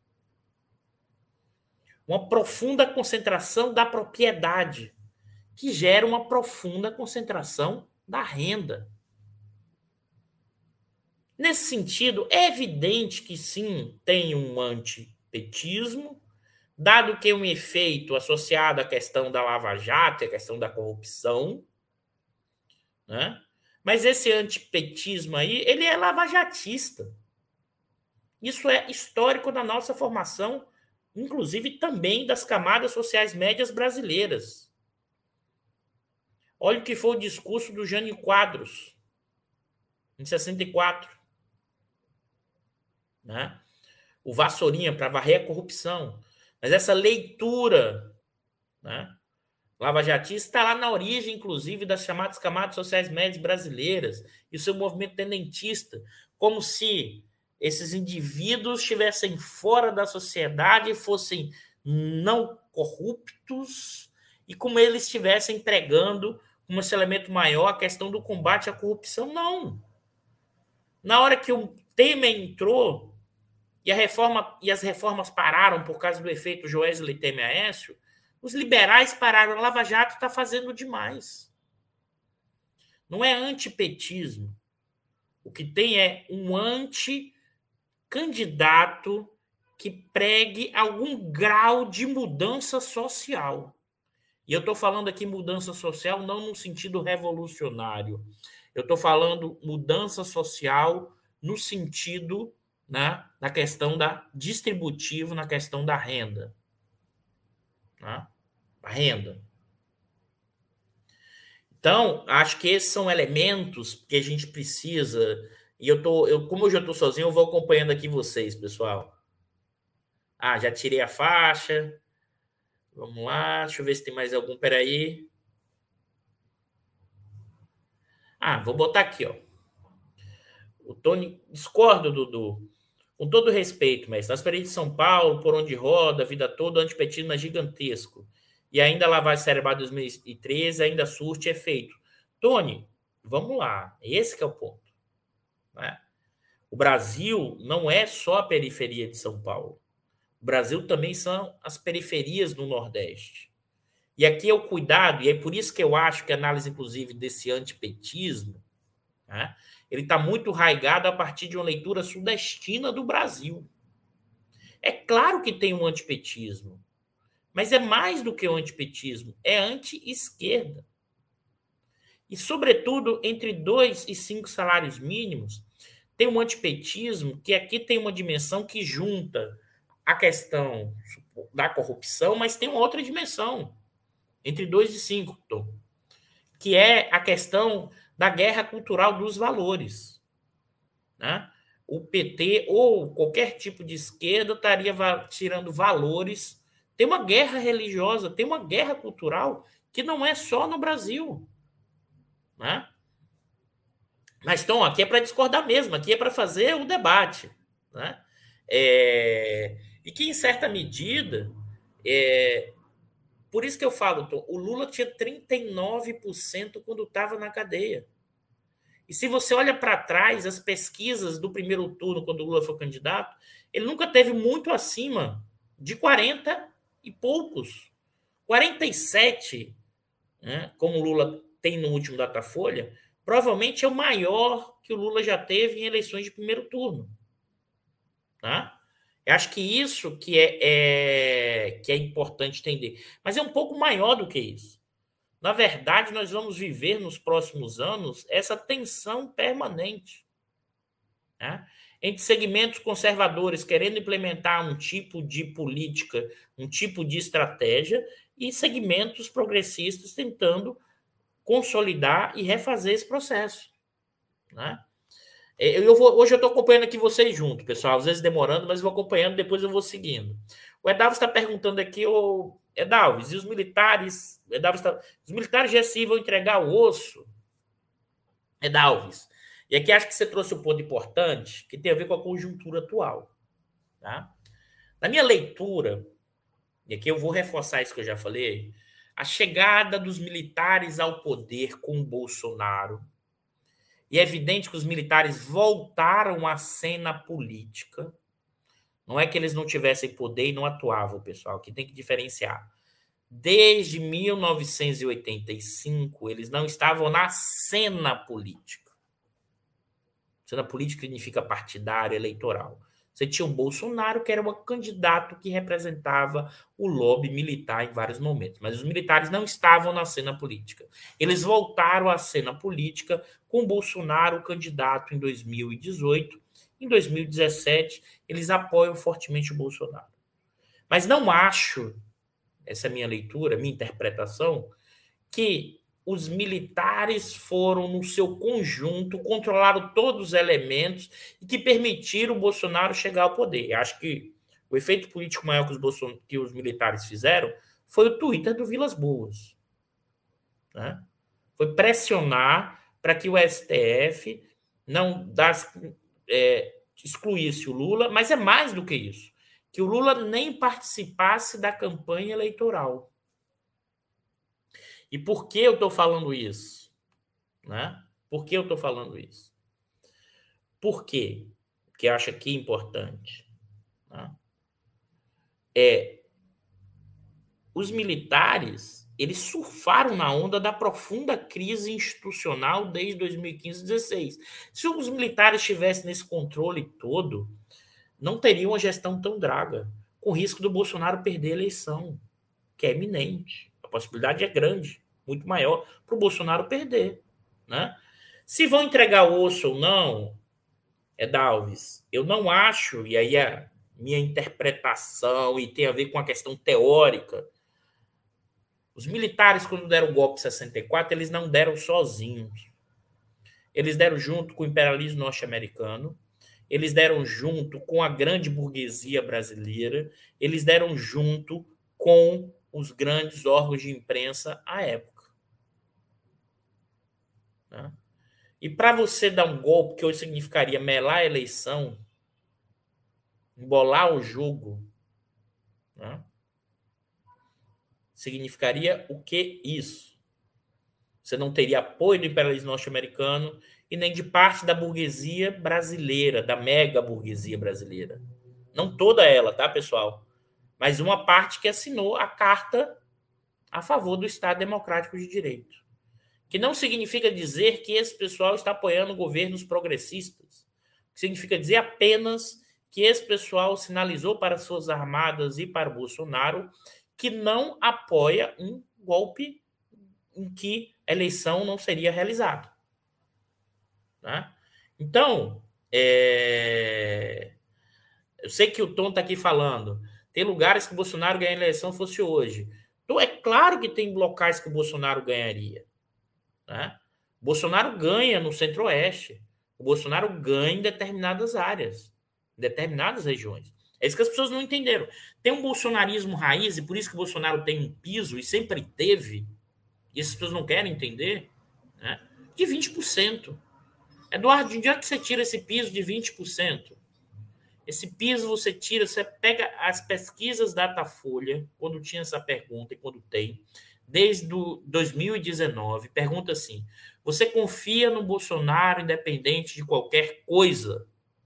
Uma profunda concentração da propriedade, que gera uma profunda concentração da renda. Nesse sentido, é evidente que sim, tem um antipetismo, dado que é um efeito associado à questão da Lava Jato, à questão da corrupção, né? Mas esse antipetismo aí, ele é lavajatista. Isso é histórico da nossa formação, inclusive também das camadas sociais médias brasileiras. Olha o que foi o discurso do Jânio Quadros, em sessenta e quatro. Né? O Vassourinha para varrer a corrupção. Mas essa leitura, né, lavajatista está lá na origem, inclusive, das chamadas camadas sociais médias brasileiras e o seu movimento tenentista, como se esses indivíduos estivessem fora da sociedade e fossem não corruptos e como eles estivessem pregando como esse elemento maior a questão do combate à corrupção. Não. Na hora que o Temer entrou e, a reforma, e as reformas pararam por causa do efeito Joesley Temer Aécio, os liberais pararam. A Lava Jato está fazendo demais. Não é antipetismo. O que tem é um anticandidato que pregue algum grau de mudança social. E eu estou falando aqui mudança social não no sentido revolucionário. Eu estou falando mudança social no sentido, né, na questão da distributivo, na questão da renda. Né? A renda. Então, acho que esses são elementos que a gente precisa. E eu tô, eu, como eu já estou sozinho, eu vou acompanhando aqui vocês, pessoal. Ah, já tirei a faixa. Vamos lá, deixa eu ver se tem mais algum. Peraí. Ah, vou botar aqui, ó. O Tony, discordo, Dudu. Com todo respeito, mas nas paredes de São Paulo, por onde roda, a vida toda, o antipetismo é gigantesco. E ainda lavagem cerebral de dois mil e treze ainda surte efeito. Tony, Vamos lá, esse que é o ponto, né? O Brasil não é só a periferia de São Paulo. O Brasil também são as periferias do Nordeste. E aqui é o cuidado, e é por isso que eu acho que a análise, inclusive, desse antipetismo, né, ele está muito raigado a partir de uma leitura sudestina do Brasil. É claro que tem um antipetismo, mas é mais do que o antipetismo, é anti-esquerda. E, sobretudo, entre dois e cinco salários mínimos, tem um antipetismo que aqui tem uma dimensão que junta a questão da corrupção, mas tem uma outra dimensão, entre dois e cinco, que é a questão da guerra cultural dos valores. Né? O P T ou qualquer tipo de esquerda estaria tirando valores. Tem uma guerra religiosa, tem uma guerra cultural que não é só no Brasil. Né? Mas, Tom, aqui é para discordar mesmo, aqui é para fazer o debate. Né? É... E que, em certa medida, é... por isso que eu falo, Tom, o Lula tinha trinta e nove por cento quando estava na cadeia. E se você olha para trás, as pesquisas do primeiro turno, quando o Lula foi candidato, ele nunca teve muito acima de quarenta e poucos. quarenta e sete, né, como o Lula tem no último Datafolha, provavelmente é o maior que o Lula já teve em eleições de primeiro turno. Tá? Eu acho que isso que é, é, que é importante entender. Mas é um pouco maior do que isso. Na verdade, nós vamos viver nos próximos anos essa tensão permanente, né? Entre segmentos conservadores querendo implementar um tipo de política, um tipo de estratégia, e segmentos progressistas tentando consolidar e refazer esse processo. Né? Eu vou, hoje eu estou acompanhando aqui vocês junto, pessoal, às vezes demorando, mas vou acompanhando, depois eu vou seguindo. O Edalves está perguntando aqui, o Edalves, e os militares, Edalves tá, os militares G S I vão entregar o osso? Edalves, e aqui acho que você trouxe um ponto importante, que tem a ver com a conjuntura atual. Tá? Na minha leitura, e aqui eu vou reforçar isso que eu já falei, a chegada dos militares ao poder com o Bolsonaro, e é evidente que os militares voltaram à cena política. Não é que eles não tivessem poder e não atuavam, pessoal, que tem que diferenciar. Desde mil novecentos e oitenta e cinco, eles não estavam na cena política. Cena política significa partidária, eleitoral. Você tinha o Bolsonaro, que era um candidato que representava o lobby militar em vários momentos. Mas os militares não estavam na cena política. Eles voltaram à cena política com o Bolsonaro candidato em dois mil e dezoito. Em dois mil e dezessete, eles apoiam fortemente o Bolsonaro. Mas não acho, essa é a minha leitura, minha interpretação, que os militares foram, no seu conjunto, controlaram todos os elementos e que permitiram o Bolsonaro chegar ao poder. Eu acho que o efeito político maior que os, Bolson... que os militares fizeram foi o Twitter do Vilas Boas. Né? Foi pressionar para que o S T F não dasse, é, excluísse o Lula, mas é mais do que isso, que o Lula nem participasse da campanha eleitoral. E por que eu estou falando isso? Né? Por que eu estou falando isso? Por quê? Que eu acho aqui importante. Né? É, os militares, eles surfaram na onda da profunda crise institucional desde dois mil e quinze e dois mil e dezesseis. Se os militares estivessem nesse controle todo, não teriam uma gestão tão draga, com risco do Bolsonaro perder a eleição, que é iminente. A possibilidade é grande, muito maior, para o Bolsonaro perder. Né? Se vão entregar o osso ou não, Edalves, eu não acho, e aí a minha interpretação, e tem a ver com a questão teórica, os militares, quando deram o golpe em sessenta e quatro, eles não deram sozinhos. Eles deram junto com o imperialismo norte-americano, eles deram junto com a grande burguesia brasileira, eles deram junto com os grandes órgãos de imprensa à época. Né? E para você dar um golpe, que hoje significaria melar a eleição, embolar o jogo, né? Significaria o que isso? você não teria apoio do imperialismo norte-americano e nem de parte da burguesia brasileira, da mega burguesia brasileira. Não toda ela, tá, pessoal? Mas uma parte que assinou a carta a favor do Estado Democrático de Direito. Que não significa dizer que esse pessoal está apoiando governos progressistas. Significa dizer apenas que esse pessoal sinalizou para as Forças Armadas e para o Bolsonaro que não apoia um golpe em que a eleição não seria realizada. Tá? Então, é... eu sei que o Tom está aqui falando, tem lugares que o Bolsonaro ganha a eleição fosse hoje. Então, é claro que tem locais que o Bolsonaro ganharia. Né? O Bolsonaro ganha no Centro-Oeste. O Bolsonaro ganha em determinadas áreas, em determinadas regiões. É isso que as pessoas não entenderam. Tem um bolsonarismo raiz, e por isso que o Bolsonaro tem um piso, e sempre teve, e essas pessoas não querem entender, né? De vinte por cento. Eduardo, de onde é que você tira esse piso de vinte por cento? Esse piso você tira, você pega as pesquisas Datafolha, quando tinha essa pergunta e quando tem, desde dois mil e dezenove, pergunta assim: você confia no Bolsonaro independente de qualquer coisa?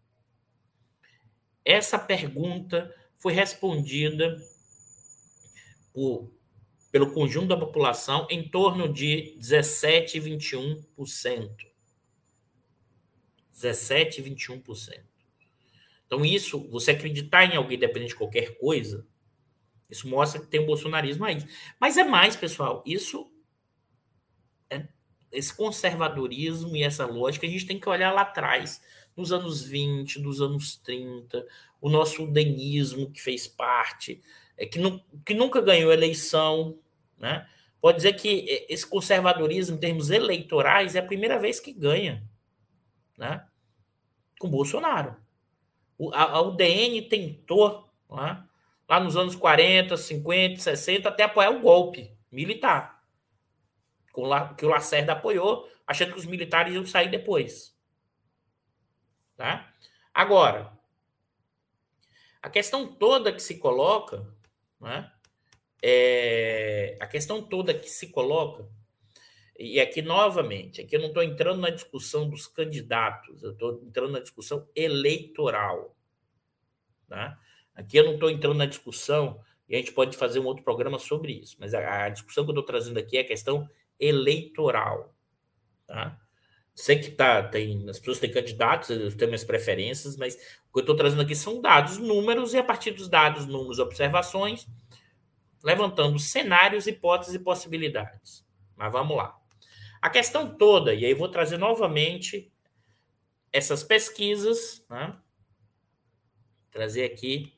Essa pergunta foi respondida por, pelo conjunto da população em torno de dezessete, vinte e um por cento. dezessete, vinte e um por cento. Então, isso, você acreditar em alguém independente de qualquer coisa, isso mostra que tem um bolsonarismo aí. Mas é mais, pessoal, isso, é, esse conservadorismo e essa lógica, a gente tem que olhar lá atrás, nos anos vinte, nos anos trinta, o nosso udenismo que fez parte, é, que, nu, que nunca ganhou eleição, né? Pode dizer que esse conservadorismo, em termos eleitorais, é a primeira vez que ganha, né? Com Bolsonaro. A, a U D N tentou, né, lá nos anos quarenta, cinquenta, sessenta, até apoiar o golpe militar, que o Lacerda apoiou, achando que os militares iam sair depois. Tá? Agora, a questão toda que se coloca, né, é, a questão toda que se coloca, e aqui novamente, aqui eu não estou entrando na discussão dos candidatos, eu estou entrando na discussão eleitoral. Tá? Aqui eu não estou entrando na discussão, e a gente pode fazer um outro programa sobre isso, mas a, a discussão que eu estou trazendo aqui é a questão eleitoral. Tá? Sei que tá, tem, as pessoas têm candidatos, eu tenho minhas preferências, mas o que eu estou trazendo aqui são dados, números, e a partir dos dados, números, observações, levantando cenários, hipóteses e possibilidades. Mas vamos lá. A questão toda, e aí eu vou trazer novamente essas pesquisas, né? Trazer aqui,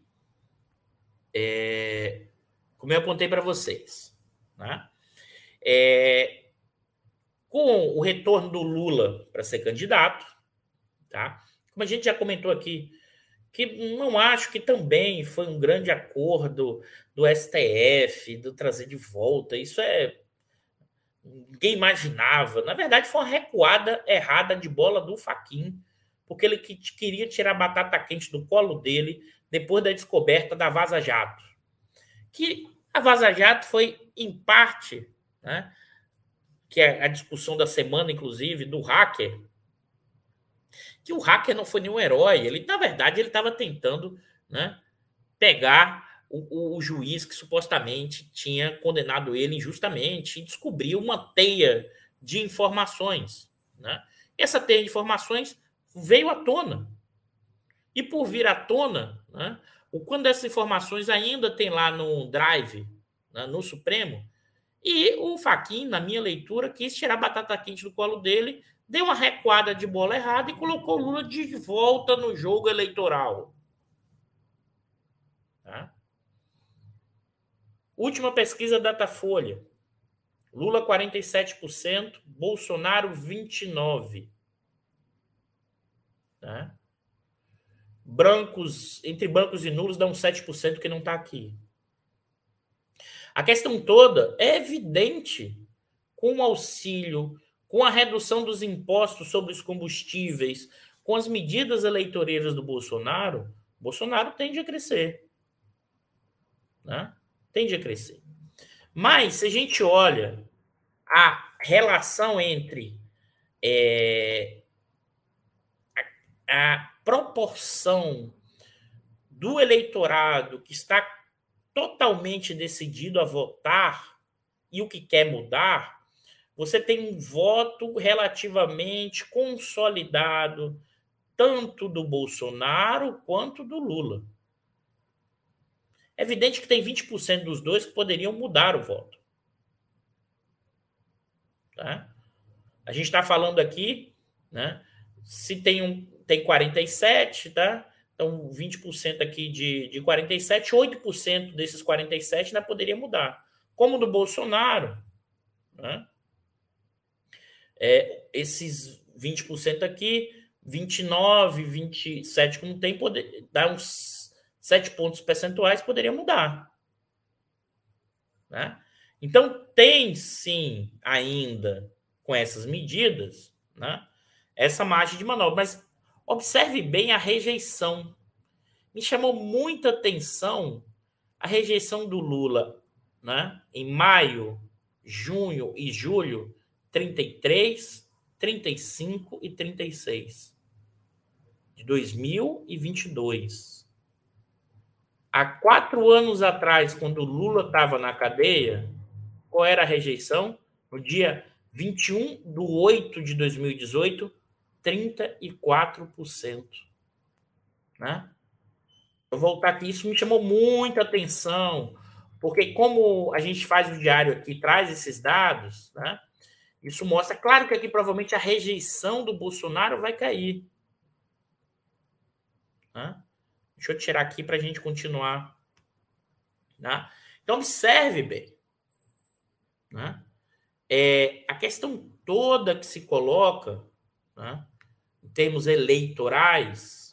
é, como eu apontei para vocês, né? É, com o retorno do Lula para ser candidato, tá? Como a gente já comentou aqui, que não acho que também foi um grande acordo do S T F, do trazer de volta, isso é... ninguém imaginava. Na verdade, foi uma recuada errada de bola do Fachin, porque ele queria tirar a batata quente do colo dele depois da descoberta da Vaza Jato. Que a Vaza Jato foi, em parte, né, que é a discussão da semana, inclusive, do hacker, que o hacker não foi nenhum herói. Ele, na verdade, ele estava tentando, né, pegar o, o juiz que supostamente tinha condenado ele injustamente e descobriu uma teia de informações. Né? Essa teia de informações veio à tona. E por vir à tona, né, quando essas informações ainda tem lá no Drive, né, no Supremo, e o Fachin, na minha leitura, quis tirar a batata quente do colo dele, deu uma recuada de bola errada e colocou o Lula de volta no jogo eleitoral. Tá? Última pesquisa Datafolha. Lula quarenta e sete por cento, Bolsonaro vinte e nove por cento. Tá? Brancos, entre brancos e nulos dá uns sete por cento que não está aqui. A questão toda é evidente, com o auxílio, com a redução dos impostos sobre os combustíveis, com as medidas eleitoreiras do Bolsonaro, Bolsonaro tende a crescer. Né? Tende a crescer. Mas, se a gente olha a relação entre é, a, a proporção do eleitorado que está totalmente decidido a votar e o que quer mudar, você tem um voto relativamente consolidado, tanto do Bolsonaro quanto do Lula. É evidente que tem vinte por cento dos dois que poderiam mudar o voto. Tá? A gente está falando aqui, né? Se tem um, tem quarenta e sete, tá? Então vinte por cento aqui de, de quarenta e sete, oito por cento desses quarenta e sete ainda poderia mudar. Como do Bolsonaro, né? É, esses vinte por cento aqui, vinte e nove, vinte e sete como tem, poder, dá uns sete pontos percentuais, poderia mudar. Né? Então, tem sim ainda, com essas medidas, né, essa margem de manobra. Mas observe bem a rejeição. Me chamou muita atenção a rejeição do Lula, né, em maio, junho e julho, trinta e três, trinta e cinco e trinta e seis de dois mil e vinte e dois. Há quatro anos atrás, quando o Lula estava na cadeia, qual era a rejeição? No dia vinte e um de oito de dois mil e dezoito, trinta e quatro por cento. Né? Eu vou voltar aqui, isso me chamou muita atenção, porque como a gente faz o diário aqui, traz esses dados, né? Isso mostra, claro que aqui provavelmente a rejeição do Bolsonaro vai cair. Né? Deixa eu tirar aqui para a gente continuar. Né? Então, observe bem. Né? É, a questão toda que se coloca, né, em termos eleitorais,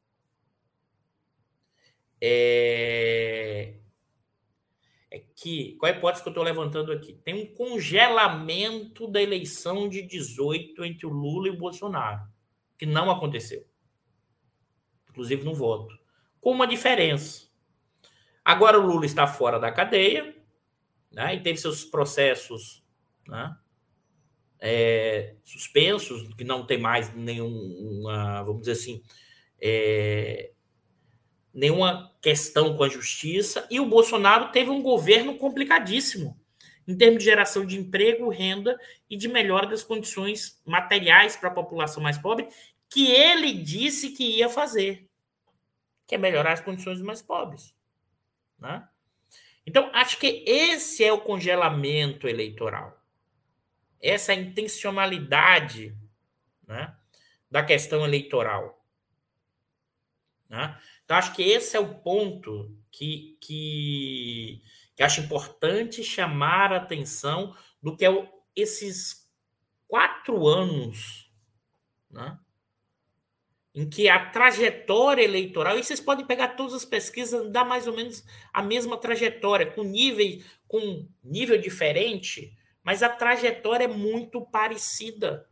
é, é que, qual é a hipótese que eu estou levantando aqui? Tem um congelamento da eleição de dezoito entre o Lula e o Bolsonaro, que não aconteceu. Inclusive no voto. Com uma diferença. Agora o Lula está fora da cadeia, né, e teve seus processos, né, é, suspensos, que não tem mais nenhuma, vamos dizer assim, é, nenhuma questão com a justiça, e o Bolsonaro teve um governo complicadíssimo em termos de geração de emprego, renda e de melhora das condições materiais para a população mais pobre, que ele disse que ia fazer, que é melhorar as condições dos mais pobres. Né? Então, acho que esse é o congelamento eleitoral. Essa é a intencionalidade, né, da questão eleitoral. Né? Então, acho que esse é o ponto que, que, que acho importante chamar a atenção do que é o, esses quatro anos, né, em que a trajetória eleitoral, e vocês podem pegar todas as pesquisas, dá mais ou menos a mesma trajetória, com nível, com nível diferente, mas a trajetória é muito parecida.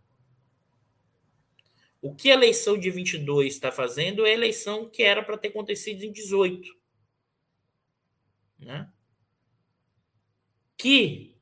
O que a eleição de vinte e dois está fazendo é a eleição que era para ter acontecido em dezoito. Né? Que,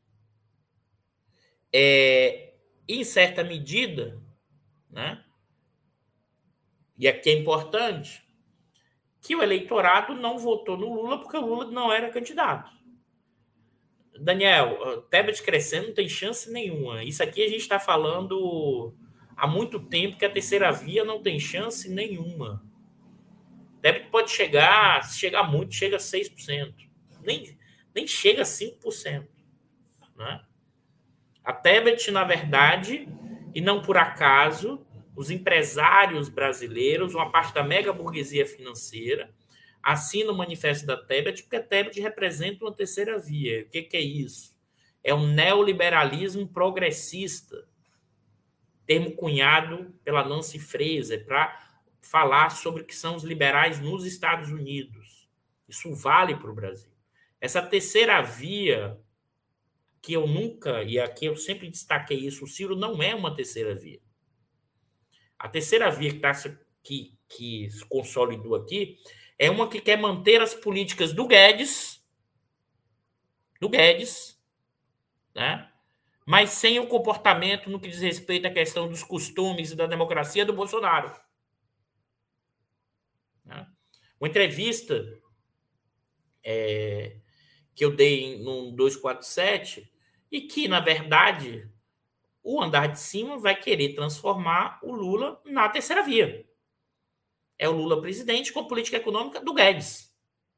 é, em certa medida, né, e aqui é importante, que o eleitorado não votou no Lula porque o Lula não era candidato. Daniel, Tebet crescendo não tem chance nenhuma. Isso aqui a gente está falando há muito tempo que a terceira via não tem chance nenhuma. Tebet pode chegar, se chegar muito, chega a seis por cento. Nem, nem chega a cinco por cento. Né? A Tebet, na verdade, e não por acaso, os empresários brasileiros, uma parte da mega burguesia financeira, assina o manifesto da Tebet, porque a Tebet representa uma terceira via. O que, que é isso? É um neoliberalismo progressista, termo cunhado pela Nancy Fraser, para falar sobre o que são os liberais nos Estados Unidos. Isso vale para o Brasil. Essa terceira via, que eu nunca, e aqui eu sempre destaquei isso, o Ciro não é uma terceira via. A terceira via que, tá, que, que se consolidou aqui é uma que quer manter as políticas do Guedes, do Guedes, né, mas sem o comportamento no que diz respeito à questão dos costumes e da democracia do Bolsonaro. Né? Uma entrevista é, que eu dei no duzentos e quarenta e sete e que, na verdade, o andar de cima vai querer transformar o Lula na terceira via. É o Lula presidente com política econômica do Guedes.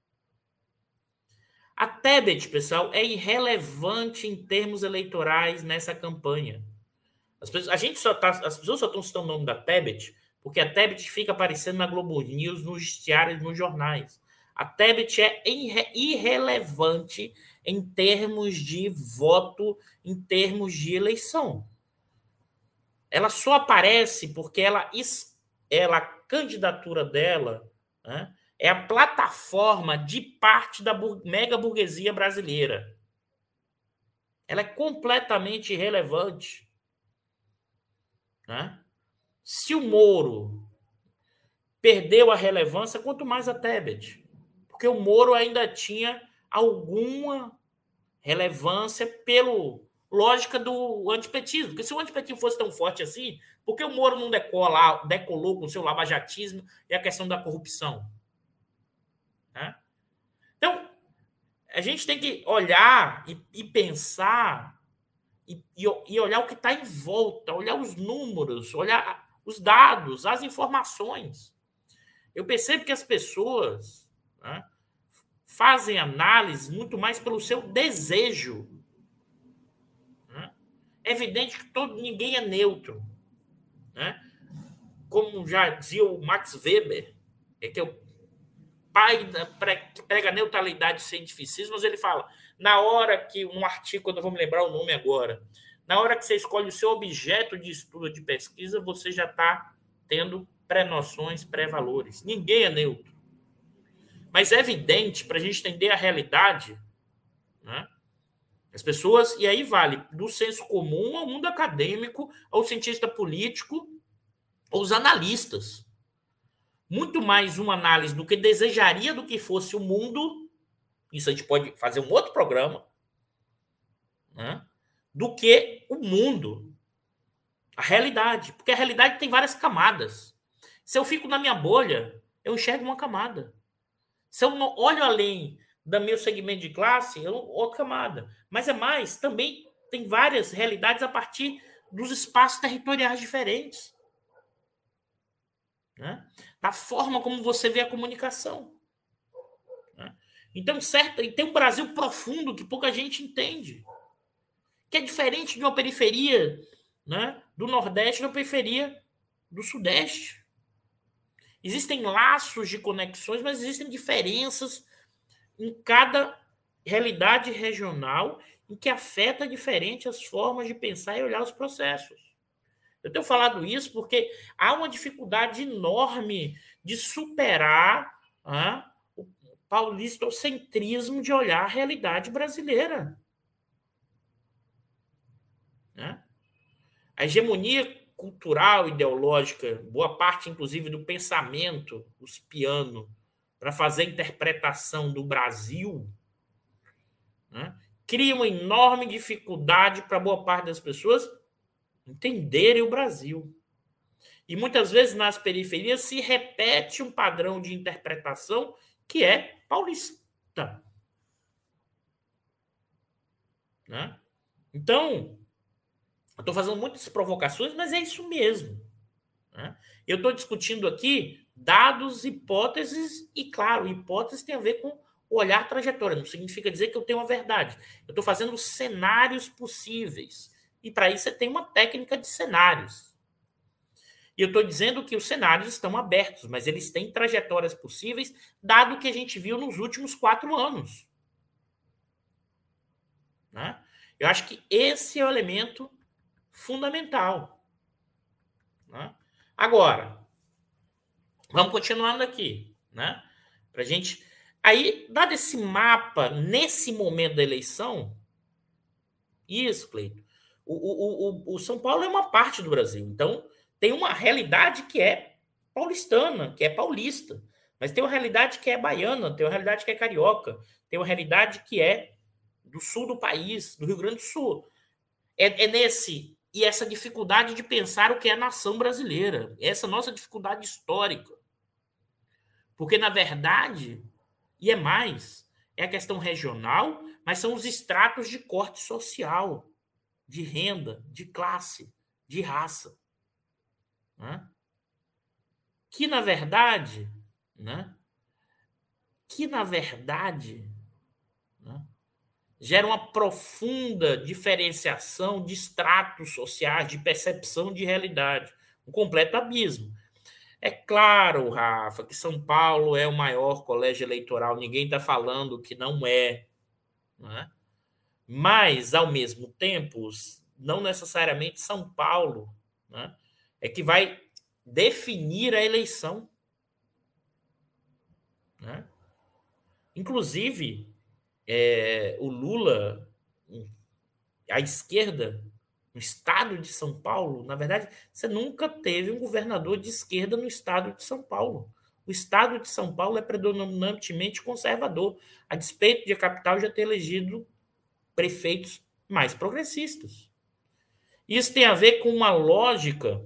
A Tebet, pessoal, é irrelevante em termos eleitorais nessa campanha. As pessoas, a gente só tá, as pessoas só estão citando o nome da Tebet porque a Tebet fica aparecendo na Globo News, nos diários, nos jornais. A Tebet é irre, irrelevante em termos de voto, em termos de eleição. Ela só aparece porque ela, ela a candidatura dela, né, é a plataforma de parte da mega burguesia brasileira. Ela é completamente irrelevante. Né? Se o Moro perdeu a relevância, quanto mais a Tebet. Porque o Moro ainda tinha alguma relevância pelo lógica do antipetismo. Porque se o antipetismo fosse tão forte assim, por que o Moro não decola, decolou com o seu lavajatismo e a questão da corrupção? Né? Então, a gente tem que olhar e, e pensar e, e olhar o que está em volta, olhar os números, olhar os dados, as informações. Eu percebo que as pessoas, né, fazem análise muito mais pelo seu desejo. Né? É evidente que todo, ninguém é neutro. Né? Como já dizia o Max Weber, é que é o pai da, que prega neutralidade e cientificismo, mas ele fala, na hora que, um artigo, eu não vou me lembrar o nome agora, na hora que você escolhe o seu objeto de estudo, de pesquisa, você já está tendo pré-noções, pré-valores. Ninguém é neutro. Mas é evidente, para a gente entender a realidade, né? As pessoas, e aí vale do senso comum ao mundo acadêmico, ao cientista político, aos analistas. Muito mais uma análise do que desejaria do que fosse o mundo, isso a gente pode fazer um outro programa, né? Do que o mundo, a realidade. Porque a realidade tem várias camadas. Se eu fico na minha bolha, eu enxergo uma camada. Se eu não olho além do meu segmento de classe, eu outra camada. Mas é mais, também tem várias realidades a partir dos espaços territoriais diferentes. Né? Da forma como você vê a comunicação. Né? Então, certo, e tem um Brasil profundo que pouca gente entende. Que é diferente de uma periferia, né, do Nordeste e uma periferia do Sudeste. Existem laços de conexões, mas existem diferenças em cada realidade regional em que afeta diferente as formas de pensar e olhar os processos. Eu tenho falado isso porque há uma dificuldade enorme de superar, ah, o paulistocentrismo de olhar a realidade brasileira. Né? A hegemonia cultural, ideológica, boa parte, inclusive, do pensamento, os piano, para fazer a interpretação do Brasil, né, cria uma enorme dificuldade para boa parte das pessoas entenderem o Brasil. E muitas vezes nas periferias se repete um padrão de interpretação que é paulista. Né? Então, eu estou fazendo muitas provocações, mas é isso mesmo. Né? Eu estou discutindo aqui dados, hipóteses, e, claro, hipóteses tem a ver com o olhar trajetória. Não significa dizer que eu tenho uma verdade. Eu estou fazendo cenários possíveis. E, para isso, você tem uma técnica de cenários. E eu estou dizendo que os cenários estão abertos, mas eles têm trajetórias possíveis, dado o que a gente viu nos últimos quatro anos. Né? Eu acho que esse é o elemento fundamental. Né? Agora, vamos continuando aqui, né? Pra gente. Aí, dado esse mapa, nesse momento da eleição, isso, Cleito, o, o, o, o São Paulo é uma parte do Brasil. Então, tem uma realidade que é paulistana, que é paulista. Mas tem uma realidade que é baiana, tem uma realidade que é carioca, tem uma realidade que é do sul do país, do Rio Grande do Sul. É, é nesse... E essa dificuldade de pensar o que é a nação brasileira. Essa nossa dificuldade histórica. Porque, na verdade, e é mais, é a questão regional, mas são os estratos de corte social, de renda, de classe, de raça. Né? Que, na verdade, né? que, na verdade, né? gera uma profunda diferenciação de estratos sociais, de percepção de realidade, um completo abismo. É claro, Rafa, que São Paulo é o maior colégio eleitoral, ninguém está falando que não é, né? Mas, ao mesmo tempo, não necessariamente São Paulo, né, é que vai definir a eleição. Né? Inclusive, é, o Lula, a esquerda, no estado de São Paulo, na verdade, você nunca teve um governador de esquerda no estado de São Paulo. O estado de São Paulo é predominantemente conservador, a despeito de a capital já ter elegido prefeitos mais progressistas. Isso tem a ver com uma lógica,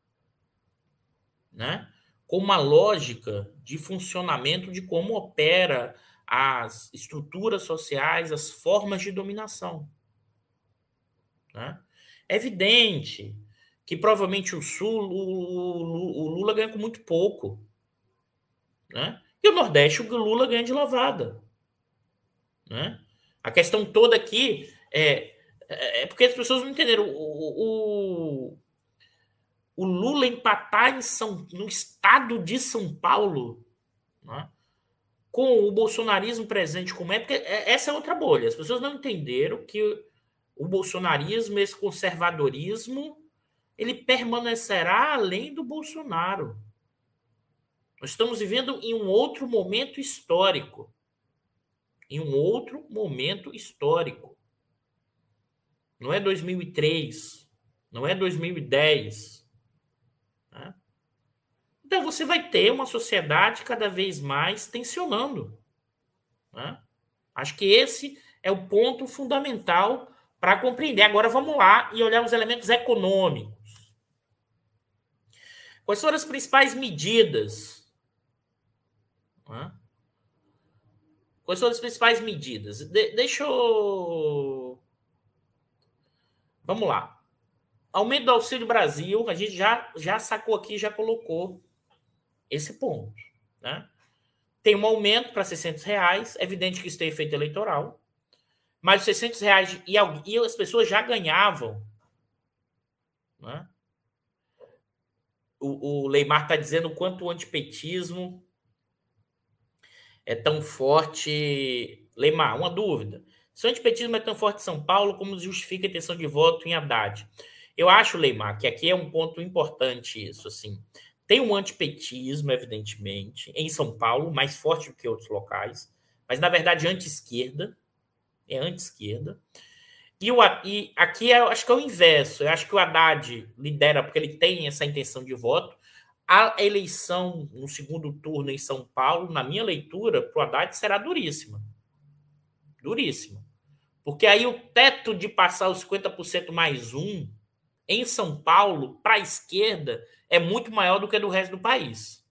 né? com uma lógica de funcionamento de como opera as estruturas sociais, as formas de dominação. Né? É evidente que provavelmente o Sul, o Lula ganha com muito pouco. Né? E o Nordeste, o Lula ganha de lavada. Né? A questão toda aqui é, é porque as pessoas não entenderam. O, o, o Lula empatar em São, no estado de São Paulo, né, com o bolsonarismo presente como é, porque essa é outra bolha. As pessoas não entenderam que o bolsonarismo, esse conservadorismo, ele permanecerá além do Bolsonaro. Nós estamos vivendo em um outro momento histórico. Em um outro momento histórico. Não é dois mil e três, não é dois mil e dez. Né? Então você vai ter uma sociedade cada vez mais tensionando. Né? Acho que esse é o ponto fundamental para compreender. Agora vamos lá e olhar os elementos econômicos. Quais foram as principais medidas? Né? Quais foram as principais medidas? De- deixa eu... Vamos lá. Aumento do Auxílio Brasil, a gente já, já sacou aqui, já colocou esse ponto. Né? Tem um aumento para seiscentos reais, é evidente que isso tem efeito eleitoral, mas seiscentos reais, e, e as pessoas já ganhavam. Né? O, o Leymar está dizendo o quanto o antipetismo é tão forte. Leymar, uma dúvida. Se o antipetismo é tão forte em São Paulo, como justifica a intenção de voto em Haddad? Eu acho, Leymar, que aqui é um ponto importante isso. Assim. Tem um antipetismo, evidentemente, em São Paulo, mais forte do que outros locais, mas, na verdade, anti-esquerda. É anti-esquerda. E, o, e aqui eu acho que é o inverso. Eu acho que o Haddad lidera porque ele tem essa intenção de voto. A eleição no segundo turno em São Paulo, na minha leitura, para o Haddad será duríssima. Duríssima. Porque aí o teto de passar os cinquenta por cento mais um em São Paulo, para a esquerda, é muito maior do que do resto do país.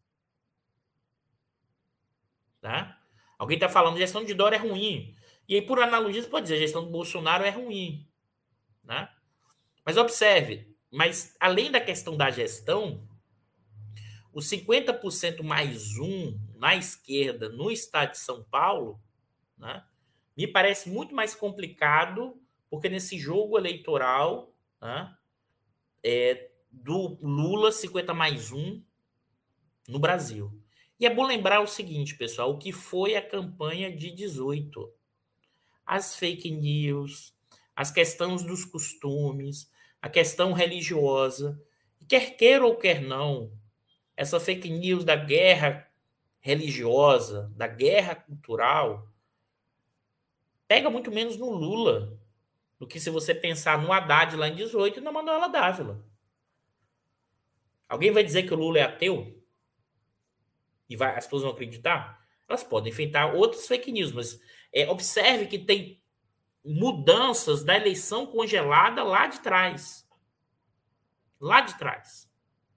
Tá? Alguém está falando que a gestão de Dória é ruim. E aí, por analogia, você pode dizer a gestão do Bolsonaro é ruim. Né? Mas observe, mas além da questão da gestão, os cinquenta por cento mais um na esquerda no estado de São Paulo, né, me parece muito mais complicado, porque nesse jogo eleitoral, né, é, do Lula cinquenta mais um no Brasil. E é bom lembrar o seguinte, pessoal, o que foi a campanha de dezoito. As fake news, as questões dos costumes, a questão religiosa. E quer queira ou quer não, essa fake news da guerra religiosa, da guerra cultural, pega muito menos no Lula do que se você pensar no Haddad lá em dezoito e na Manuela Dávila. Alguém vai dizer que o Lula é ateu? E vai, as pessoas vão acreditar? Elas podem inventar outras fake news, mas é, observe que tem mudanças da eleição congelada lá de trás. Lá de trás.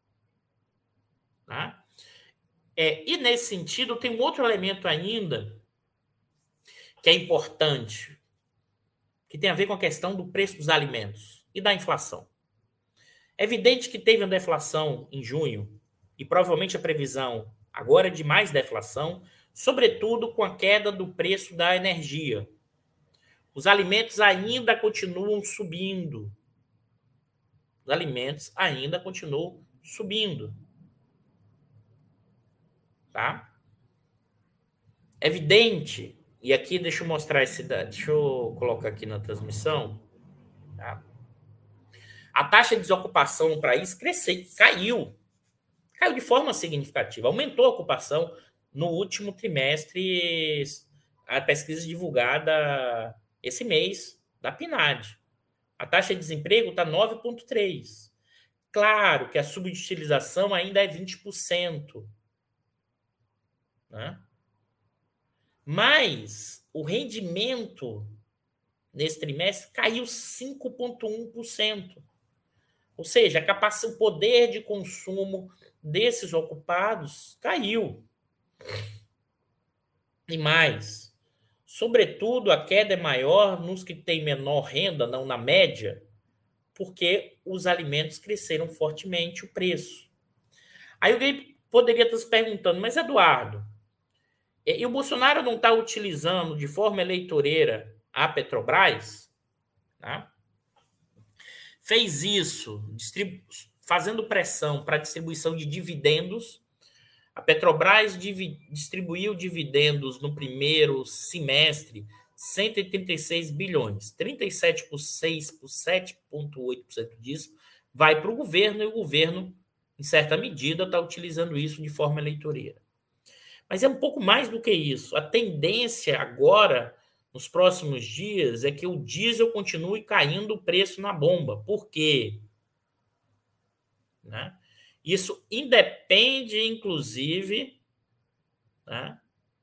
Tá? É, e nesse sentido, tem um outro elemento ainda que é importante, que tem a ver com a questão do preço dos alimentos e da inflação. É evidente que teve uma deflação em junho, e provavelmente a previsão agora é de mais deflação, sobretudo com a queda do preço da energia. Os alimentos ainda continuam subindo. Os alimentos ainda continuam subindo. Tá? É evidente, e aqui deixa eu mostrar esse dado, deixa eu colocar aqui na transmissão, tá? A taxa de desocupação no país cresceu, caiu. Caiu de forma significativa. Aumentou a ocupação no último trimestre, a pesquisa divulgada esse mês da P N A D. A taxa de desemprego está nove vírgula três. Claro que a subutilização ainda é vinte por cento. Né? Mas o rendimento nesse trimestre caiu cinco vírgula um por cento. Ou seja, a capacidade, o poder de consumo desses ocupados caiu. E mais, sobretudo, a queda é maior nos que têm menor renda, não na média, porque os alimentos cresceram fortemente o preço. Aí alguém poderia estar se perguntando, mas Eduardo, e o Bolsonaro não está utilizando de forma eleitoreira a Petrobras? Tá? Fez isso, distribu- fazendo pressão para a distribuição de dividendos. A Petrobras divi- distribuiu dividendos no primeiro semestre, cento e trinta e seis bilhões. trinta e sete vírgula seis por sete vírgula oito por cento disso vai para o governo, e o governo, em certa medida, está utilizando isso de forma eleitoreira. Mas é um pouco mais do que isso. A tendência agora, nos próximos dias, é que o diesel continue caindo o preço na bomba. Por quê? Né? Isso independe, inclusive, né,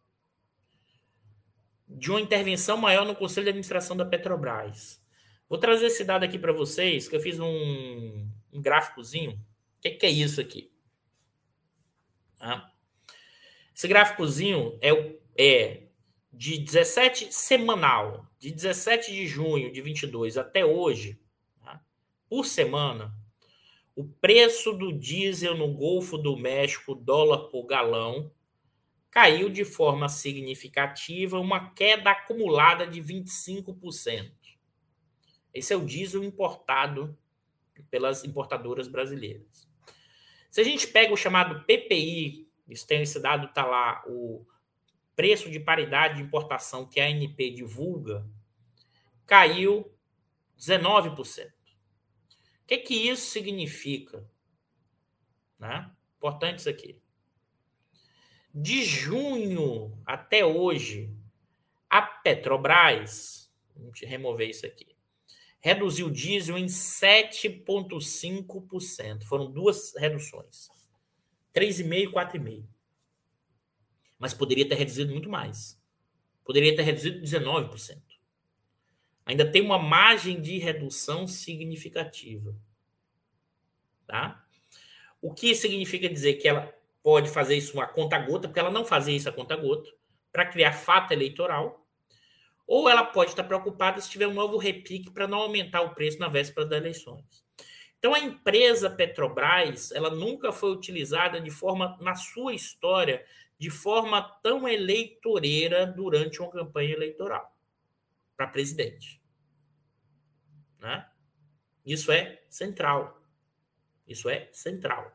de uma intervenção maior no Conselho de Administração da Petrobras. Vou trazer esse dado aqui para vocês, que eu fiz um, um gráficozinho. O que, que é isso aqui? Tá? Esse gráficozinho é, é de dezessete semanal, de dezessete de junho de vinte e dois até hoje, tá? Por semana, o preço do diesel no Golfo do México, dólar por galão, caiu de forma significativa, uma queda acumulada de vinte e cinco por cento. Esse é o diesel importado pelas importadoras brasileiras. Se a gente pega o chamado P P I, isso tem esse dado, está lá, o preço de paridade de importação que a A N P divulga, caiu dezenove por cento. O que, que isso significa? Né? Importante isso aqui. De junho até hoje, a Petrobras, vamos remover isso aqui, reduziu o diesel em sete vírgula cinco por cento. Foram duas reduções. três vírgula cinco por cento e quatro vírgula cinco por cento. Mas poderia ter reduzido muito mais. Poderia ter reduzido dezenove por cento. Ainda tem uma margem de redução significativa. Tá? O que significa dizer que ela pode fazer isso uma conta-gota, porque ela não fazia isso a conta-gota, para criar fato eleitoral, ou ela pode estar preocupada se tiver um novo repique para não aumentar o preço na véspera das eleições. Então, a empresa Petrobras, ela nunca foi utilizada de forma, na sua história, de forma tão eleitoreira durante uma campanha eleitoral para presidente. Né? Isso é central. Isso é central.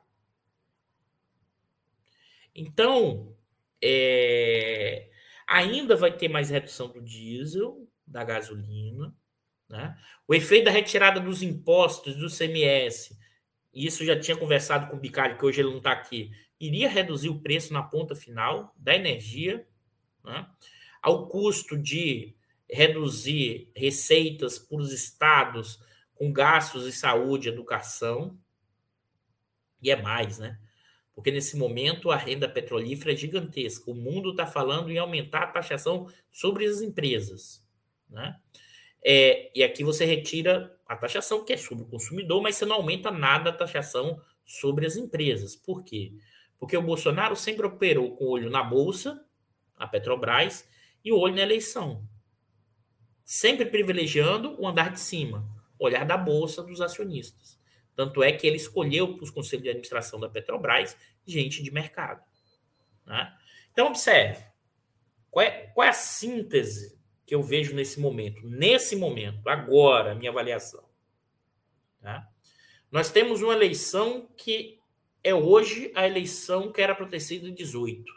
Então, é, ainda vai ter mais redução do diesel, da gasolina, né? O efeito da retirada dos impostos do C M S, e isso já tinha conversado com o Bicalho, que hoje ele não está aqui, iria reduzir o preço na ponta final da energia, né? Ao custo de reduzir receitas para os estados com gastos de saúde e educação, e é mais, né? Porque nesse momento a renda petrolífera é gigantesca. O mundo está falando em aumentar a taxação sobre as empresas. Né? É, e aqui você retira a taxação, que é sobre o consumidor, mas você não aumenta nada a taxação sobre as empresas. Por quê? Porque o Bolsonaro sempre operou com o olho na Bolsa, a Petrobras, e o olho na eleição. Sempre privilegiando o andar de cima, o olhar da Bolsa dos acionistas. Tanto é que ele escolheu para os conselhos de administração da Petrobras gente de mercado. Né? Então, observe, qual é, qual é a síntese que eu vejo nesse momento? Nesse momento, agora, minha avaliação. Tá? Nós temos uma eleição que é hoje a eleição que era para ter sido em dezoito.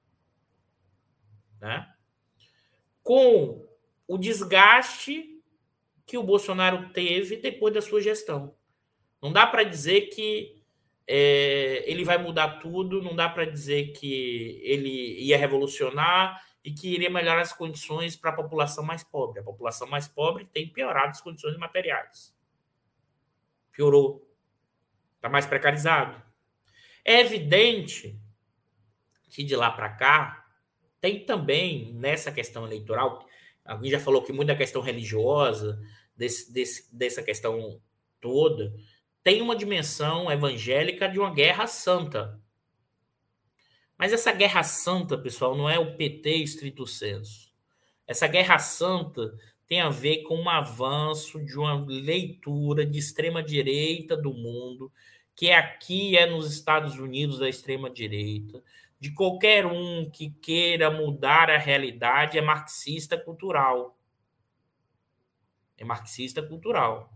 Tá? Com o desgaste que o Bolsonaro teve depois da sua gestão. Não dá para dizer que é, ele vai mudar tudo, não dá para dizer que ele ia revolucionar e que iria melhorar as condições para a população mais pobre. A população mais pobre tem piorado as condições materiais. Piorou. Está mais precarizado. É evidente que de lá para cá tem também, nessa questão eleitoral, alguém já falou que muita questão religiosa, desse, desse, dessa questão toda, tem uma dimensão evangélica de uma guerra santa. Mas essa guerra santa, pessoal, não é o P T estrito sensu. Essa guerra santa tem a ver com um avanço de uma leitura de extrema-direita do mundo, que aqui é nos Estados Unidos da extrema-direita, de qualquer um que queira mudar a realidade é marxista cultural. É marxista cultural.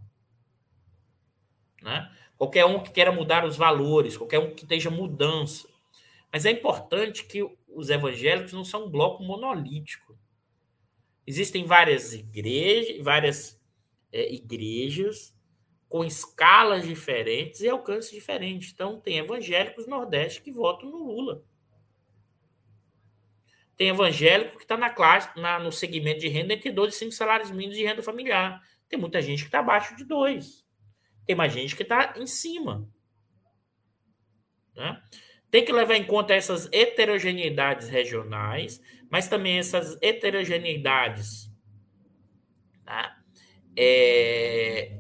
Né? Qualquer um que queira mudar os valores, qualquer um que esteja mudança. Mas é importante que os evangélicos não são um bloco monolítico. Existem várias igrejas, várias é, igrejas com escalas diferentes e alcances diferentes. Então, tem evangélicos no Nordeste que votam no Lula. Tem evangélico que está na classe, na, no segmento de renda entre dois e cinco salários mínimos de renda familiar. Tem muita gente que está abaixo de dois. Tem mais gente que está em cima. Né? Tem que levar em conta essas heterogeneidades regionais, mas também essas heterogeneidades, tá? é,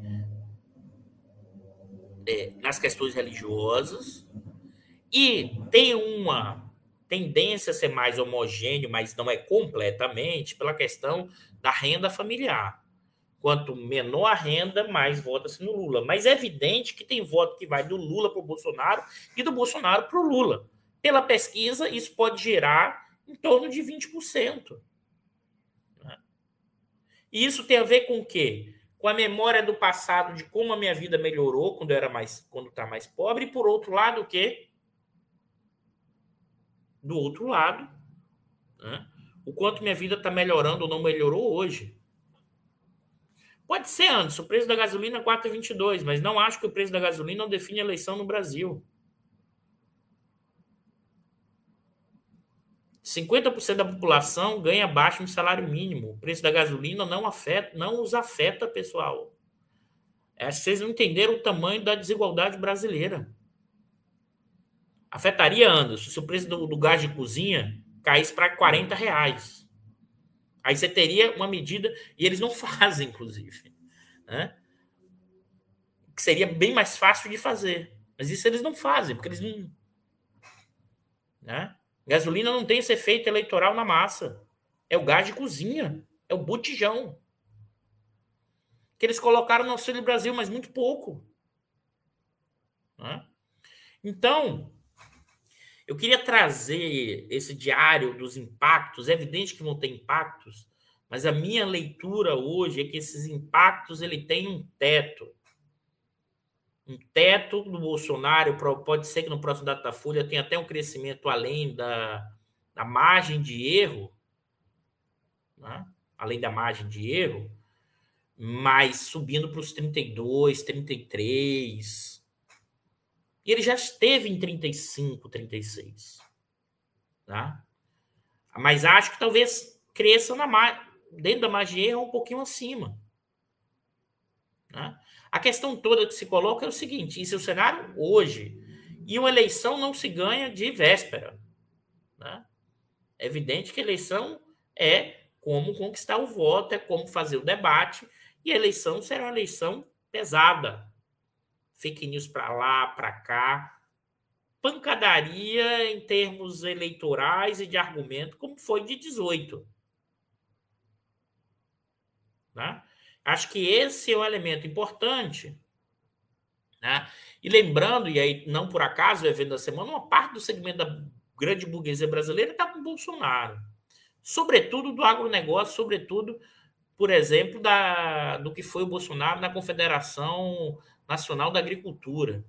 é, nas questões religiosas. E tem uma tendência a ser mais homogêneo, mas não é completamente, pela questão da renda familiar. Quanto menor a renda, mais vota-se no Lula. Mas é evidente que tem voto que vai do Lula para o Bolsonaro e do Bolsonaro para o Lula. Pela pesquisa, isso pode gerar em torno de vinte por cento. E isso tem a ver com o quê? Com a memória do passado, de como a minha vida melhorou quando eu era mais, quando está mais pobre, e por outro lado, o quê? Do outro lado, né? O quanto minha vida está melhorando ou não melhorou hoje. Pode ser, Anderson, o preço da gasolina é quatro reais e vinte e dois centavos, mas não acho que o preço da gasolina não define a eleição no Brasil. cinquenta por cento da população ganha abaixo do salário mínimo. O preço da gasolina não, afeta, não os afeta, pessoal. É, vocês não entenderam o tamanho da desigualdade brasileira. Afetaria, Anderson, se o preço do, do gás de cozinha caísse para quarenta reais. Aí você teria uma medida, e eles não fazem, inclusive, né? Que seria bem mais fácil de fazer. Mas isso eles não fazem, porque eles não... Né? Gasolina não tem esse efeito eleitoral na massa. É o gás de cozinha, é o botijão. Que eles colocaram no Auxílio Brasil, mas muito pouco. Né? Então, eu queria trazer esse diário dos impactos. É evidente que vão ter impactos, mas a minha leitura hoje é que esses impactos ele tem um teto. Um teto do Bolsonaro. Pode ser que no próximo Datafolha tenha até um crescimento além da, da margem de erro, né? Além da margem de erro, mas subindo para os trinta e dois, trinta e três. E ele já esteve em trinta e cinco, trinta e seis. Tá? Mas acho que talvez cresça na, dentro da margem de erro um pouquinho acima. Né? A questão toda que se coloca é o seguinte: esse é o cenário hoje. E uma eleição não se ganha de véspera. Né? É evidente que a eleição é como conquistar o voto, é como fazer o debate. E a eleição será uma eleição pesada. Fake news para lá, para cá. Pancadaria em termos eleitorais e de argumento, como foi de dezoito. Né? Acho que esse é um elemento importante. Né? E lembrando, e aí não por acaso o evento da semana, uma parte do segmento da grande burguesia brasileira está com o Bolsonaro. Sobretudo do agronegócio, sobretudo, por exemplo, da, do que foi o Bolsonaro na Confederação Nacional da Agricultura.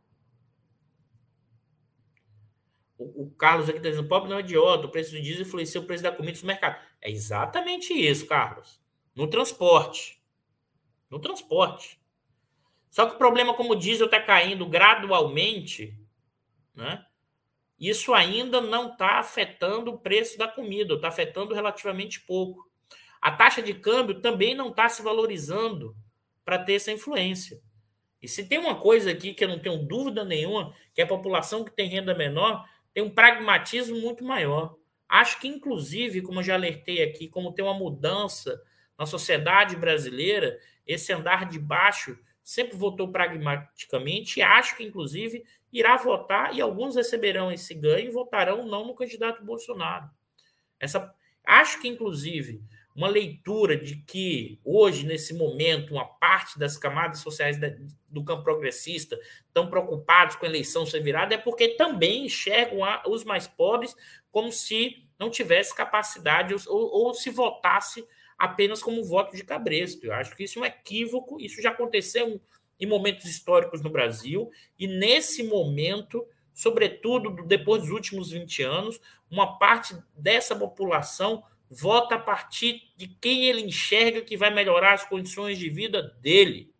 O, o Carlos aqui está dizendo, o pobre não é idiota, o preço do diesel influencia o preço da comida no mercado. É exatamente isso, Carlos. No transporte. No transporte. Só que o problema, como o diesel está caindo gradualmente, né? Isso ainda não está afetando o preço da comida, está afetando relativamente pouco. A taxa de câmbio também não está se valorizando para ter essa influência. E se tem uma coisa aqui que eu não tenho dúvida nenhuma, que a população que tem renda menor tem um pragmatismo muito maior. Acho que, inclusive, como eu já alertei aqui, como tem uma mudança na sociedade brasileira, esse andar de baixo sempre votou pragmaticamente e acho que, inclusive, irá votar e alguns receberão esse ganho e votarão não no candidato Bolsonaro. Essa, acho que, inclusive, uma leitura de que hoje, nesse momento, uma parte das camadas sociais do campo progressista estão preocupados com a eleição ser virada é porque também enxergam os mais pobres como se não tivesse capacidade ou, ou se votasse apenas como voto de cabresto. Eu acho que isso é um equívoco, isso já aconteceu em momentos históricos no Brasil, e nesse momento, sobretudo depois dos últimos vinte anos, uma parte dessa população vota a partir de quem ele enxerga que vai melhorar as condições de vida dele.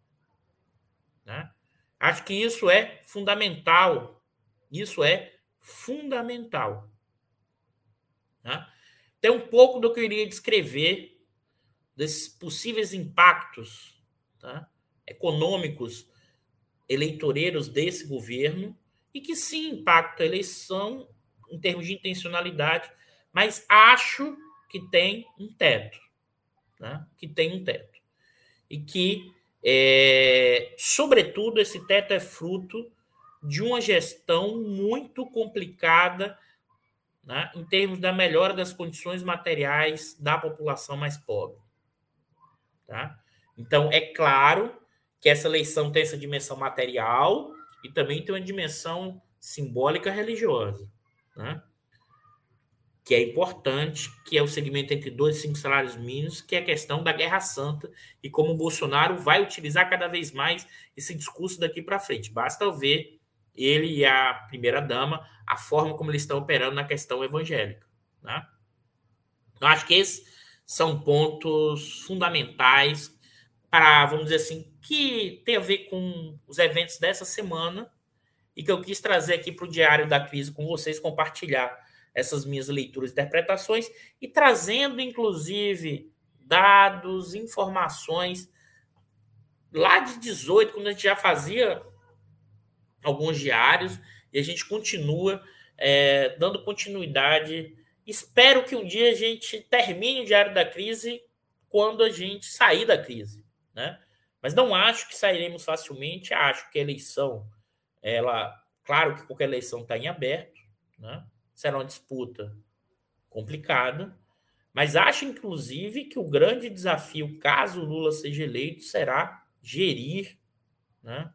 Né? Acho que isso é fundamental. Isso é fundamental. Né? Tem um pouco do que eu iria descrever desses possíveis impactos, tá, econômicos, eleitoreiros desse governo, e que sim impactam a eleição em termos de intencionalidade, mas acho que tem um teto. Né? Que tem um teto. E que, é, sobretudo, esse teto é fruto de uma gestão muito complicada, né, em termos da melhora das condições materiais da população mais pobre. Tá? Então, é claro que essa eleição tem essa dimensão material e também tem uma dimensão simbólica religiosa, né? Que é importante, que é o segmento entre dois e cinco salários mínimos, que é a questão da Guerra Santa e como o Bolsonaro vai utilizar cada vez mais esse discurso daqui para frente. Basta ver ele e a primeira-dama, a forma como eles estão operando na questão evangélica. Né? Eu acho que esses são pontos fundamentais para, vamos dizer assim, que tem a ver com os eventos dessa semana e que eu quis trazer aqui para o Diário da Crise com vocês, compartilhar essas minhas leituras e interpretações e trazendo, inclusive, dados, informações lá de dezoito, quando a gente já fazia alguns diários, e a gente continua é, dando continuidade. Espero que um dia a gente termine o Diário da Crise quando a gente sair da crise, né? Mas não acho que sairemos facilmente, acho que a eleição, ela, claro que qualquer eleição está em aberto, né? Será uma disputa complicada, mas acho, inclusive, que o grande desafio, caso o Lula seja eleito, será gerir, né,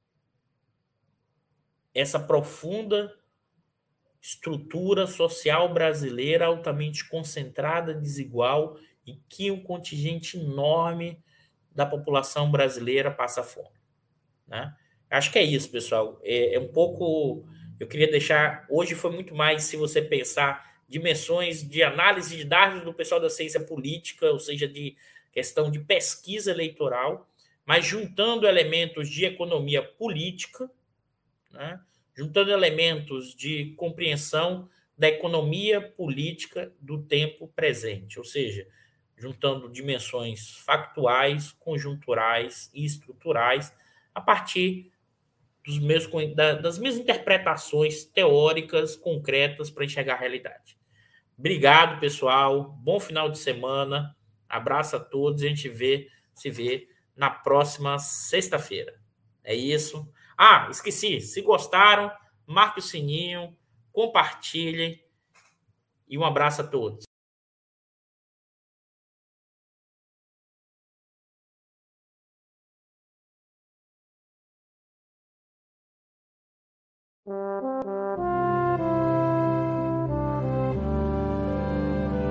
essa profunda estrutura social brasileira altamente concentrada, desigual, e que um contingente enorme da população brasileira passa fome. Né? Acho que é isso, pessoal. É, é um pouco... Eu queria deixar... Hoje foi muito mais, se você pensar, dimensões de análise de dados do pessoal da ciência política, ou seja, de questão de pesquisa eleitoral, mas juntando elementos de economia política, né? Juntando elementos de compreensão da economia política do tempo presente, ou seja, juntando dimensões factuais, conjunturais e estruturais a partir dos meus, das minhas interpretações teóricas concretas para enxergar a realidade. Obrigado, pessoal. Bom final de semana. Abraço a todos e a gente vê se vê na próxima sexta-feira. É isso. Ah, esqueci. Se gostaram, marque o sininho, compartilhem e um abraço a todos.